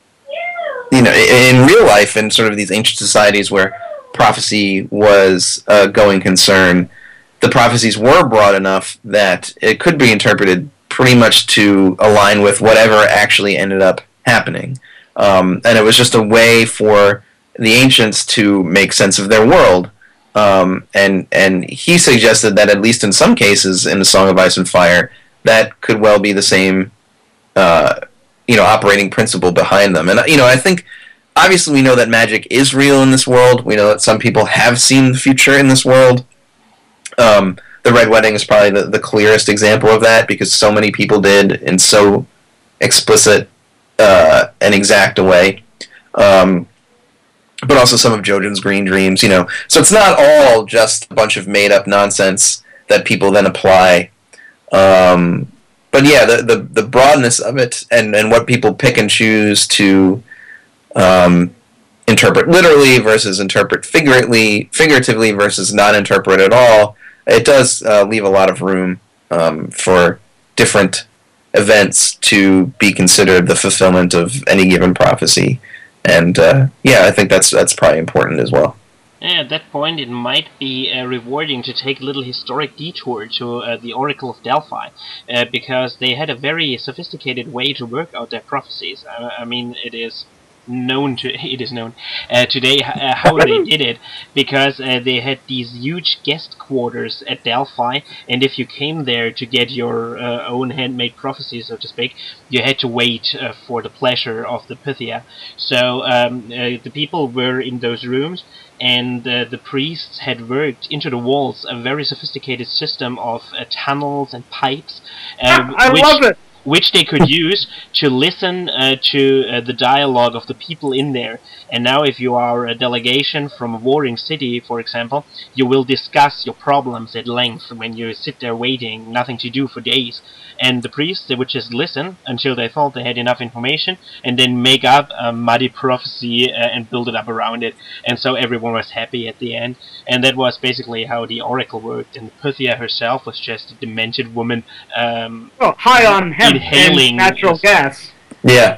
you know in real life, in sort of these ancient societies where prophecy was a going concern, the prophecies were broad enough that it could be interpreted pretty much to align with whatever actually ended up happening. Um, and it was just a way for the ancients to make sense of their world. Um, and, and he suggested that at least in some cases in the Song of Ice and Fire, that could well be the same uh, you know, operating principle behind them. And, you know, I think obviously we know that magic is real in this world. We know that some people have seen the future in this world. Um, the Red Wedding is probably the, the clearest example of that, because so many people did in so explicit uh, and exact a way. Um, but also some of Jojen's Green Dreams, you know. So it's not all just a bunch of made-up nonsense that people then apply. Um, but yeah, the, the, the broadness of it and, and what people pick and choose to um, interpret literally versus interpret figuratively, figuratively versus not interpret at all, it does uh, leave a lot of room um, for different events to be considered the fulfillment of any given prophecy. And uh, yeah, I think that's that's probably important as well. Yeah, at that point, it might be uh, rewarding to take a little historic detour to uh, the Oracle of Delphi, uh, because they had a very sophisticated way to work out their prophecies. I, I mean, it is known to it is known uh, today uh, how they did it, because uh, they had these huge guest quarters at Delphi, and if you came there to get your uh, own handmade prophecy, so to speak, you had to wait uh, for the pleasure of the Pythia. So um, uh, the people were in those rooms, and uh, the priests had worked into the walls a very sophisticated system of uh, tunnels and pipes, uh, I which, love it. which they could use to listen uh, to uh, the dialogue of the people in there. And now if you are a delegation from a warring city, for example, you will discuss your problems at length when you sit there waiting, nothing to do for days. And the priests, they would just listen until they thought they had enough information, and then make up a muddy prophecy uh, and build it up around it. And so everyone was happy at the end. And that was basically how the oracle worked. And Pythia herself was just a demented woman. Um, oh, high on hemp and natural gas. Yeah.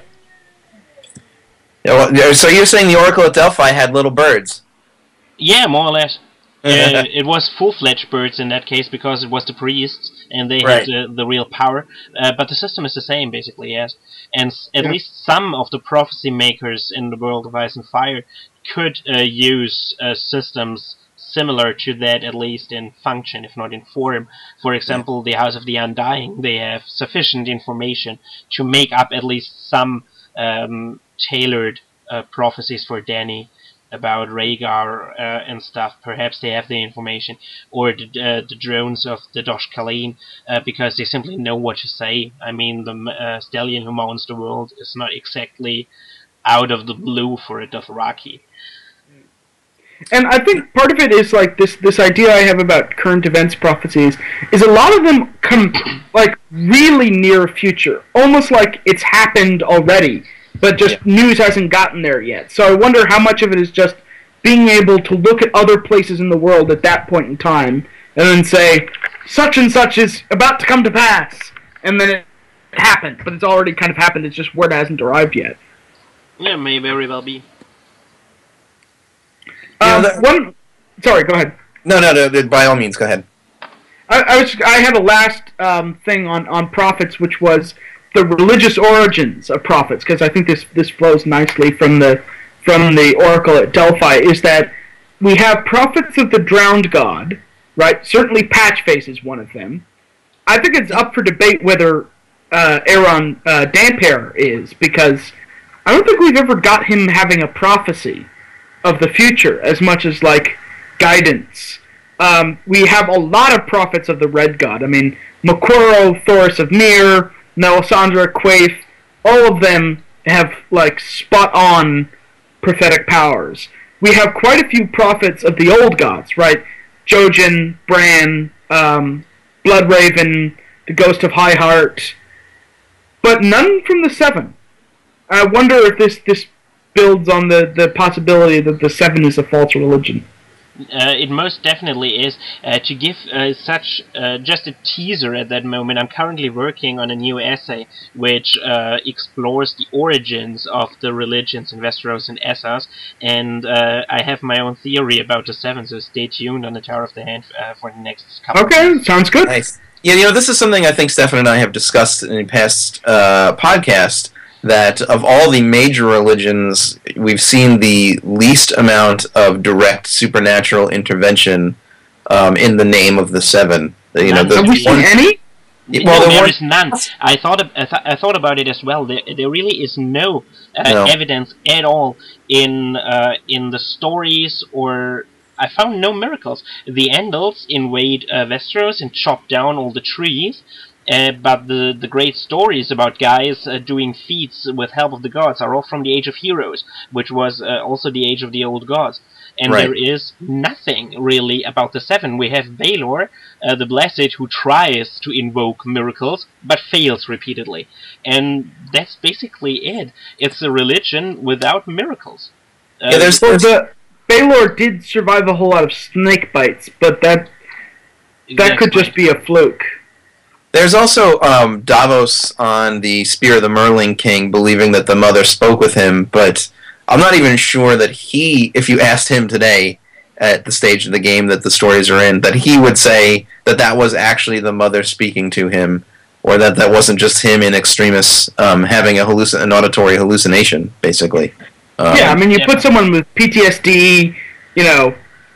Yeah. Well, so you're saying the Oracle at Delphi had little birds? Yeah, more or less. uh, it was full-fledged birds in that case, because it was the priests, and they Right. have the, the real power. Uh, but the system is the same, basically, yes. And s- at Yeah. least some of the prophecy makers in the world of Ice and Fire could uh, use uh, systems similar to that, at least in function, if not in form. For example, the House of the Undying, they have sufficient information to make up at least some um, tailored uh, prophecies for Dany about Rhaegar uh, and stuff. Perhaps they have the information, or the, uh, the drones of the Dosh Khaleen, uh, because they simply know what to say. I mean, the uh, stallion who mounts the world is not exactly out of the blue for a Dothraki. And I think part of it is like this this idea I have about current events prophecies is a lot of them come like really near future, almost like it's happened already, but just Yeah. news hasn't gotten there yet. So I wonder how much of it is just being able to look at other places in the world at that point in time and then say such and such is about to come to pass, and then it happened, but it's already kind of happened. It's just word hasn't arrived yet. Yeah, may very well be. Um, that- one, sorry, go ahead. No, no, no, no, by all means, go ahead. I, I was I had a last um, thing on, on prophets, which was the religious origins of prophets, because I think this this flows nicely from the from the oracle at Delphi. Is that we have prophets of the drowned god, right? Certainly, Patchface is one of them. I think it's up for debate whether uh, Aaron uh, Damphair is, because I don't think we've ever got him having a prophecy of the future as much as like guidance. Um, we have a lot of prophets of the Red God. I mean, Moqorro, Thoris of Myr, Melisandre, Quaithe, all of them have like spot-on prophetic powers. We have quite a few prophets of the old gods, right? Jojen, Bran, um, Bloodraven, the Ghost of Highheart, but none from the Seven. I wonder if this this builds on the, the possibility that the Seven is a false religion. Uh, it most definitely is. Uh, to give uh, such uh, just a teaser at that moment, I'm currently working on a new essay which uh, explores the origins of the religions in Westeros and Essos, and uh, I have my own theory about the Seven, so stay tuned on the Tower of the Hand uh, for the next couple of Okay, weeks. sounds good. Nice. Yeah, you know, this is something I think Stefan and I have discussed in a past uh, podcast, that of all the major religions, we've seen the least amount of direct supernatural intervention um, in the name of the Seven. You know, None. the Have we seen one- any? well, no, the there one- is none. I thought ab- I, th- I thought about it as well. There, there really is no, uh, No. evidence at all in uh, in the stories, or I found no miracles. The Andals invade uh, Westeros and chop down all the trees, uh, but the the great stories about guys uh, doing feats with help of the gods are all from the Age of Heroes, which was uh, also the Age of the Old Gods. And Right. there is nothing really about the Seven. We have Baelor, uh, the Blessed, who tries to invoke miracles, but fails repeatedly. And that's basically it. It's a religion without miracles. Uh, Yeah, there's- Well, the Baelor did survive a whole lot of snake bites, but that that could exactly. just be a fluke. There's also um, Davos on the Spear of the Merling King believing that the mother spoke with him, but I'm not even sure that he, if you asked him today at the stage of the game that the stories are in, that he would say that that was actually the mother speaking to him, or that that wasn't just him in extremis um, having a hallucin- an auditory hallucination, basically. Um, Yeah, I mean, you yeah. put someone with P T S D, you know,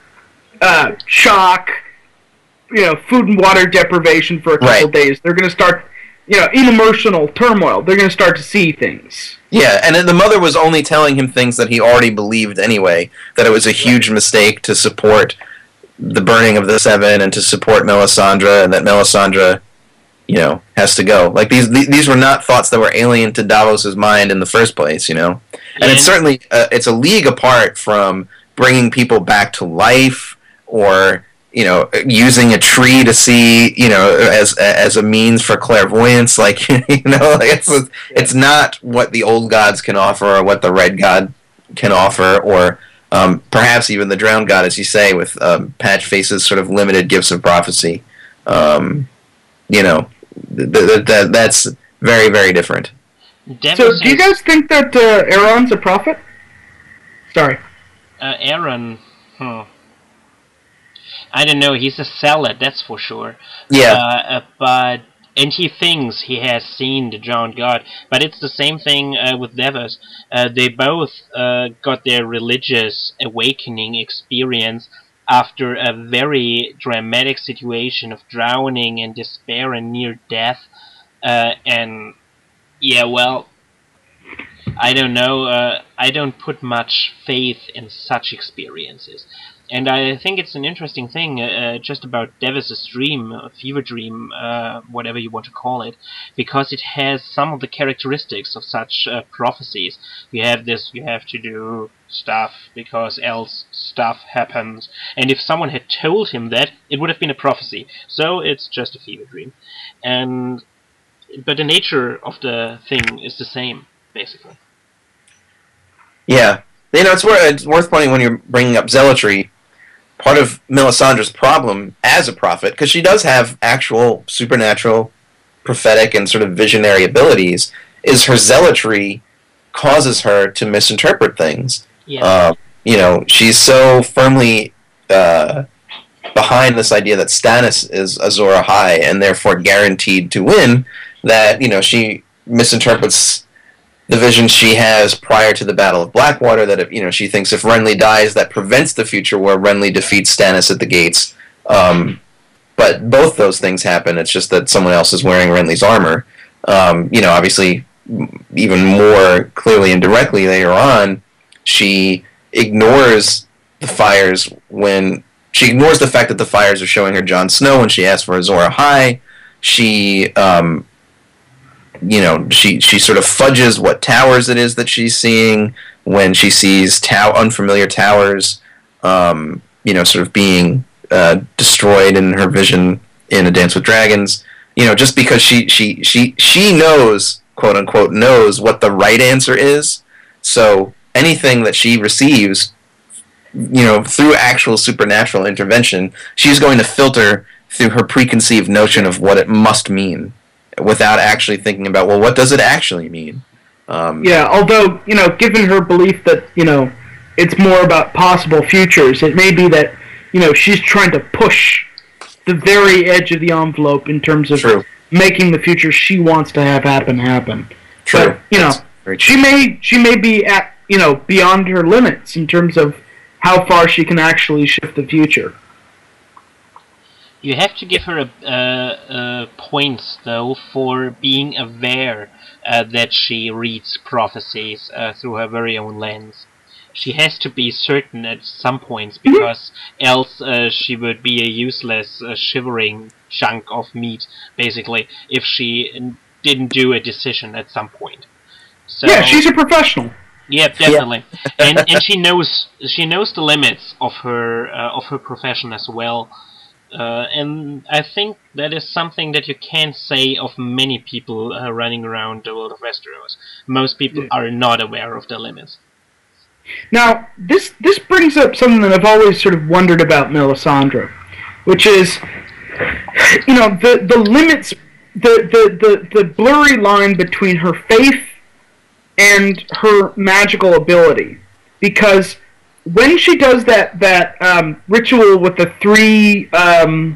uh, shock, you know, food and water deprivation for a couple Right. days. They're going to start, you know, in emotional turmoil. They're going to start to see things. Yeah, and then the mother was only telling him things that he already believed anyway, that it was a huge mistake to support the burning of the Seven and to support Melisandre, and that Melisandre, you know, has to go. Like, these these were not thoughts that were alien to Davos's mind in the first place, you know? And it's certainly, uh, it's a league apart from bringing people back to life, or, you know, using a tree to see, you know, as as a means for clairvoyance. Like, you know, like it's it's not what the old gods can offer, or what the red god can offer, or um, perhaps even the drowned god, as you say, with um, Patchface's sort of limited gifts of prophecy. Um, you know, th- th- th- that's very, very different. Davos So, do you has- guys think that uh, Aaron's a prophet? Sorry. Uh, Aaron, hmm. I don't know. He's a zealot, that's for sure. Yeah. Uh, but and he thinks he has seen the drowned god, but it's the same thing uh, with Devas. Uh, they both uh, got their religious awakening experience after a very dramatic situation of drowning and despair and near death. Uh, and yeah, well, I don't know. Uh, I don't put much faith in such experiences. And I think it's an interesting thing uh, just about Devis' dream, uh, fever dream, uh, whatever you want to call it, because it has some of the characteristics of such uh, prophecies. You have this, you have to do stuff because else stuff happens. And if someone had told him that, it would have been a prophecy. So it's just a fever dream. And but the nature of the thing is the same, basically. Yeah. You know, it's worth, it's worth pointing when you're bringing up zealotry. Part of Melisandre's problem as a prophet, because she does have actual supernatural, prophetic, and sort of visionary abilities, is her zealotry causes her to misinterpret things. Yeah. Uh, you know, she's so firmly uh, behind this idea that Stannis is Azor Ahai and therefore guaranteed to win that, you know, she misinterprets the vision she has prior to the Battle of Blackwater, that if, you know, she thinks if Renly dies, that prevents the future where Renly defeats Stannis at the gates. Um, but both those things happen. It's just that someone else is wearing Renly's armor. Um, you know, obviously, even more clearly and directly later on, she ignores the fires when she ignores the fact that the fires are showing her Jon Snow when she asks for Azor Ahai. She um, You know, she, she sort of fudges what towers it is that she's seeing when she sees tow- unfamiliar towers, um, you know, sort of being uh, destroyed in her vision in A Dance with Dragons. You know, just because she, she, she, she knows, quote unquote, knows what the right answer is. So anything that she receives, you know, through actual supernatural intervention, she's going to filter through her preconceived notion of what it must mean, without actually thinking about, well, what does it actually mean? Um, yeah, although, you know, given her belief that, you know, it's more about possible futures, it may be that, you know, she's trying to push the very edge of the envelope in terms of True. making the future she wants to have happen happen. True. But, you know, true. she may she may be at, you know, beyond her limits in terms of how far she can actually shift the future. You have to give her a, uh, uh, points, though, for being aware uh, that she reads prophecies uh, through her very own lens. She has to be certain at some points, because else uh, she would be a useless, uh, shivering chunk of meat, basically, if she didn't do a decision at some point. So, yeah, she's a professional. Yeah, definitely, yeah. and and she knows she knows the limits of her uh, of her profession as well. Uh, and I think that is something that you can't say of many people uh, running around the world of Westeros. Most people yeah. are not aware of their limits. Now, this this brings up something that I've always sort of wondered about Melisandre, which is, you know, the, the limits, the, the, the, the blurry line between her faith and her magical ability. Because when she does that that um, ritual with the three um,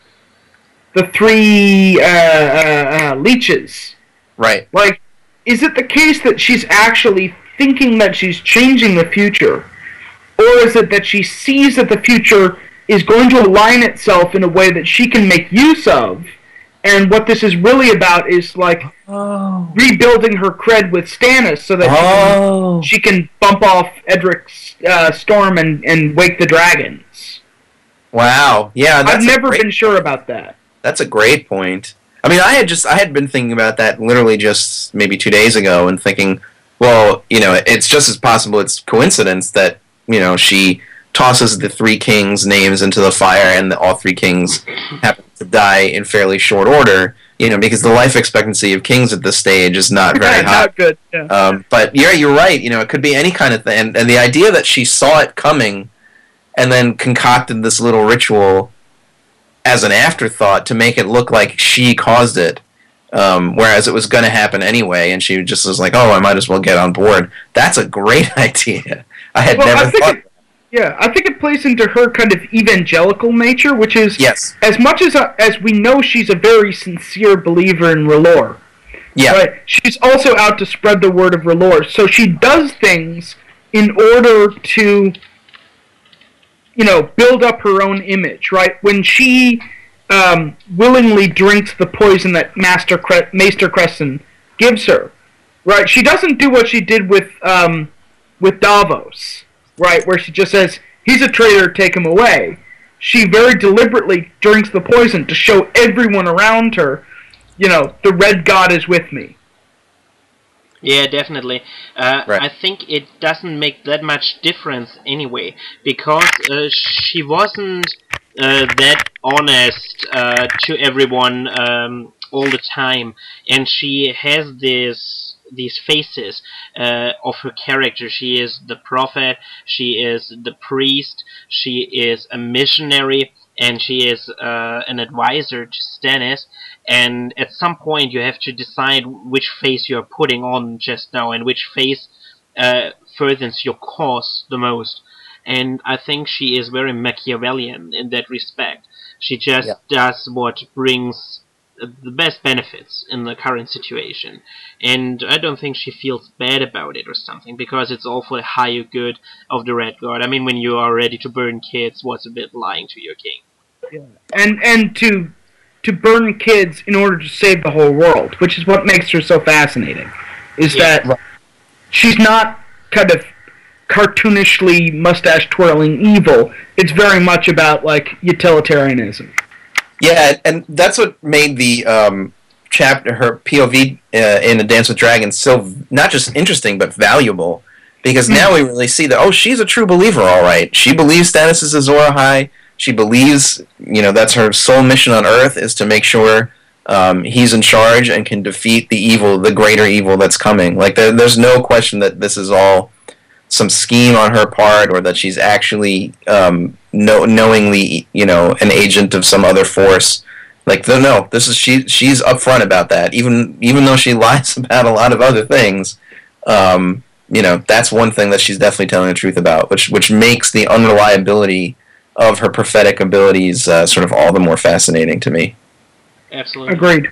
the three uh, uh, uh, leeches, right? Like, is it the case that she's actually thinking that she's changing the future, or is it that she sees that the future is going to align itself in a way that she can make use of? And what this is really about is, like, oh. rebuilding her cred with Stannis so that oh. she, can, she can bump off Edric's uh, storm and, and wake the dragons. Wow. Yeah, that's I've never been point. sure about that. That's a great point. I mean, I had just I had been thinking about that literally just maybe two days ago and thinking, well, you know, it's just as possible it's coincidence that, you know, she tosses the three kings' names into the fire and the, all three kings happen to die in fairly short order, you know, because the life expectancy of kings at this stage is not very high. Not good, yeah. Um, but yeah, you're right, you know, it could be any kind of thing. And, and the idea that she saw it coming and then concocted this little ritual as an afterthought to make it look like she caused it, um, whereas it was going to happen anyway, and she just was like, oh, I might as well get on board. That's a great idea. I had well, never I think thought it, Yeah, I think it plays into her kind of evangelical nature, which is yes, as much as uh, as we know she's a very sincere believer in R'hllor. yeah, right? She's also out to spread the word of R'hllor, so she does things in order to, you know, build up her own image, right? When she um, willingly drinks the poison that Master Cre- Maester Cressen gives her, right? She doesn't do what she did with um, with Davos, right? Where she just says, he's a traitor, take him away. She very deliberately drinks the poison to show everyone around her, you know, the Red God is with me. Yeah, definitely. Uh, right. I think it doesn't make that much difference anyway, because uh, she wasn't uh, that honest uh, to everyone um, all the time, and she has this these phases uh, of her character. She is the prophet, she is the priest, she is a missionary, and she is uh, an advisor to Stannis. And at some point you have to decide which face you're putting on just now and which face uh, furthers your cause the most. And I think she is very Machiavellian in that respect. She just Yeah. does what brings the best benefits in the current situation. And I don't think she feels bad about it or something, because it's all for the higher good of the Red God. I mean, when you are ready to burn kids, what's a bit lying to your king? Yeah. And and to to burn kids in order to save the whole world, which is what makes her so fascinating, is Yeah. that she's not kind of cartoonishly mustache-twirling evil. It's very much about, like, utilitarianism. Yeah, and that's what made the um, chapter, her P O V uh, in A Dance with Dragons, so not just interesting, but valuable. Because now we really see that, oh, she's a true believer, all right. She believes Stannis is Azor Ahai. She believes, you know, that's her sole mission on Earth, is to make sure um, he's in charge and can defeat the evil, the greater evil that's coming. Like, there, there's no question that this is all some scheme on her part, or that she's actually um, know, knowingly, you know, an agent of some other force. Like, no, no, this is she. She's upfront about that, even even though she lies about a lot of other things. Um, you know, that's one thing that she's definitely telling the truth about, which which makes the unreliability of her prophetic abilities uh, sort of all the more fascinating to me. Absolutely. Agreed.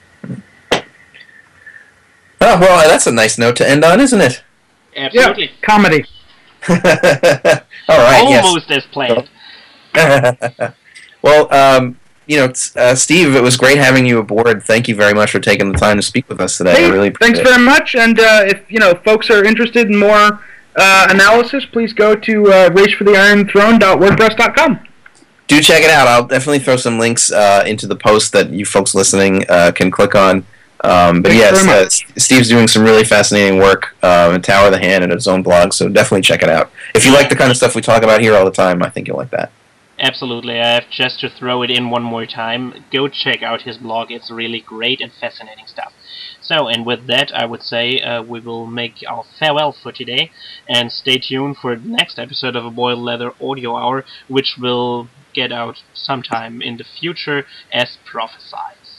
Oh, well, that's a nice note to end on, isn't it? Absolutely. Yeah, comedy. All right. Almost as planned. Yes. Well, um, you know, uh, Steve, it was great having you aboard. Thank you very much for taking the time to speak with us today. Hey, I really appreciate thanks it. very much. And uh, if you know folks are interested in more uh, analysis, please go to uh, race for the iron throne dot wordpress dot com. Do check it out. I'll definitely throw some links uh, into the post that you folks listening uh, can click on. Um, but Thanks yes, very uh, much. Steve's doing some really fascinating work uh, in Tower of the Hand and his own blog, so definitely check it out. If you like the kind of stuff we talk about here all the time, I think you'll like that. Absolutely. I have just to throw it in one more time. Go check out his blog. It's really great and fascinating stuff. So, and with that, I would say uh, we will make our farewell for today, and stay tuned for the next episode of A Boiled Leather Audio Hour, which will get out sometime in the future as prophesied.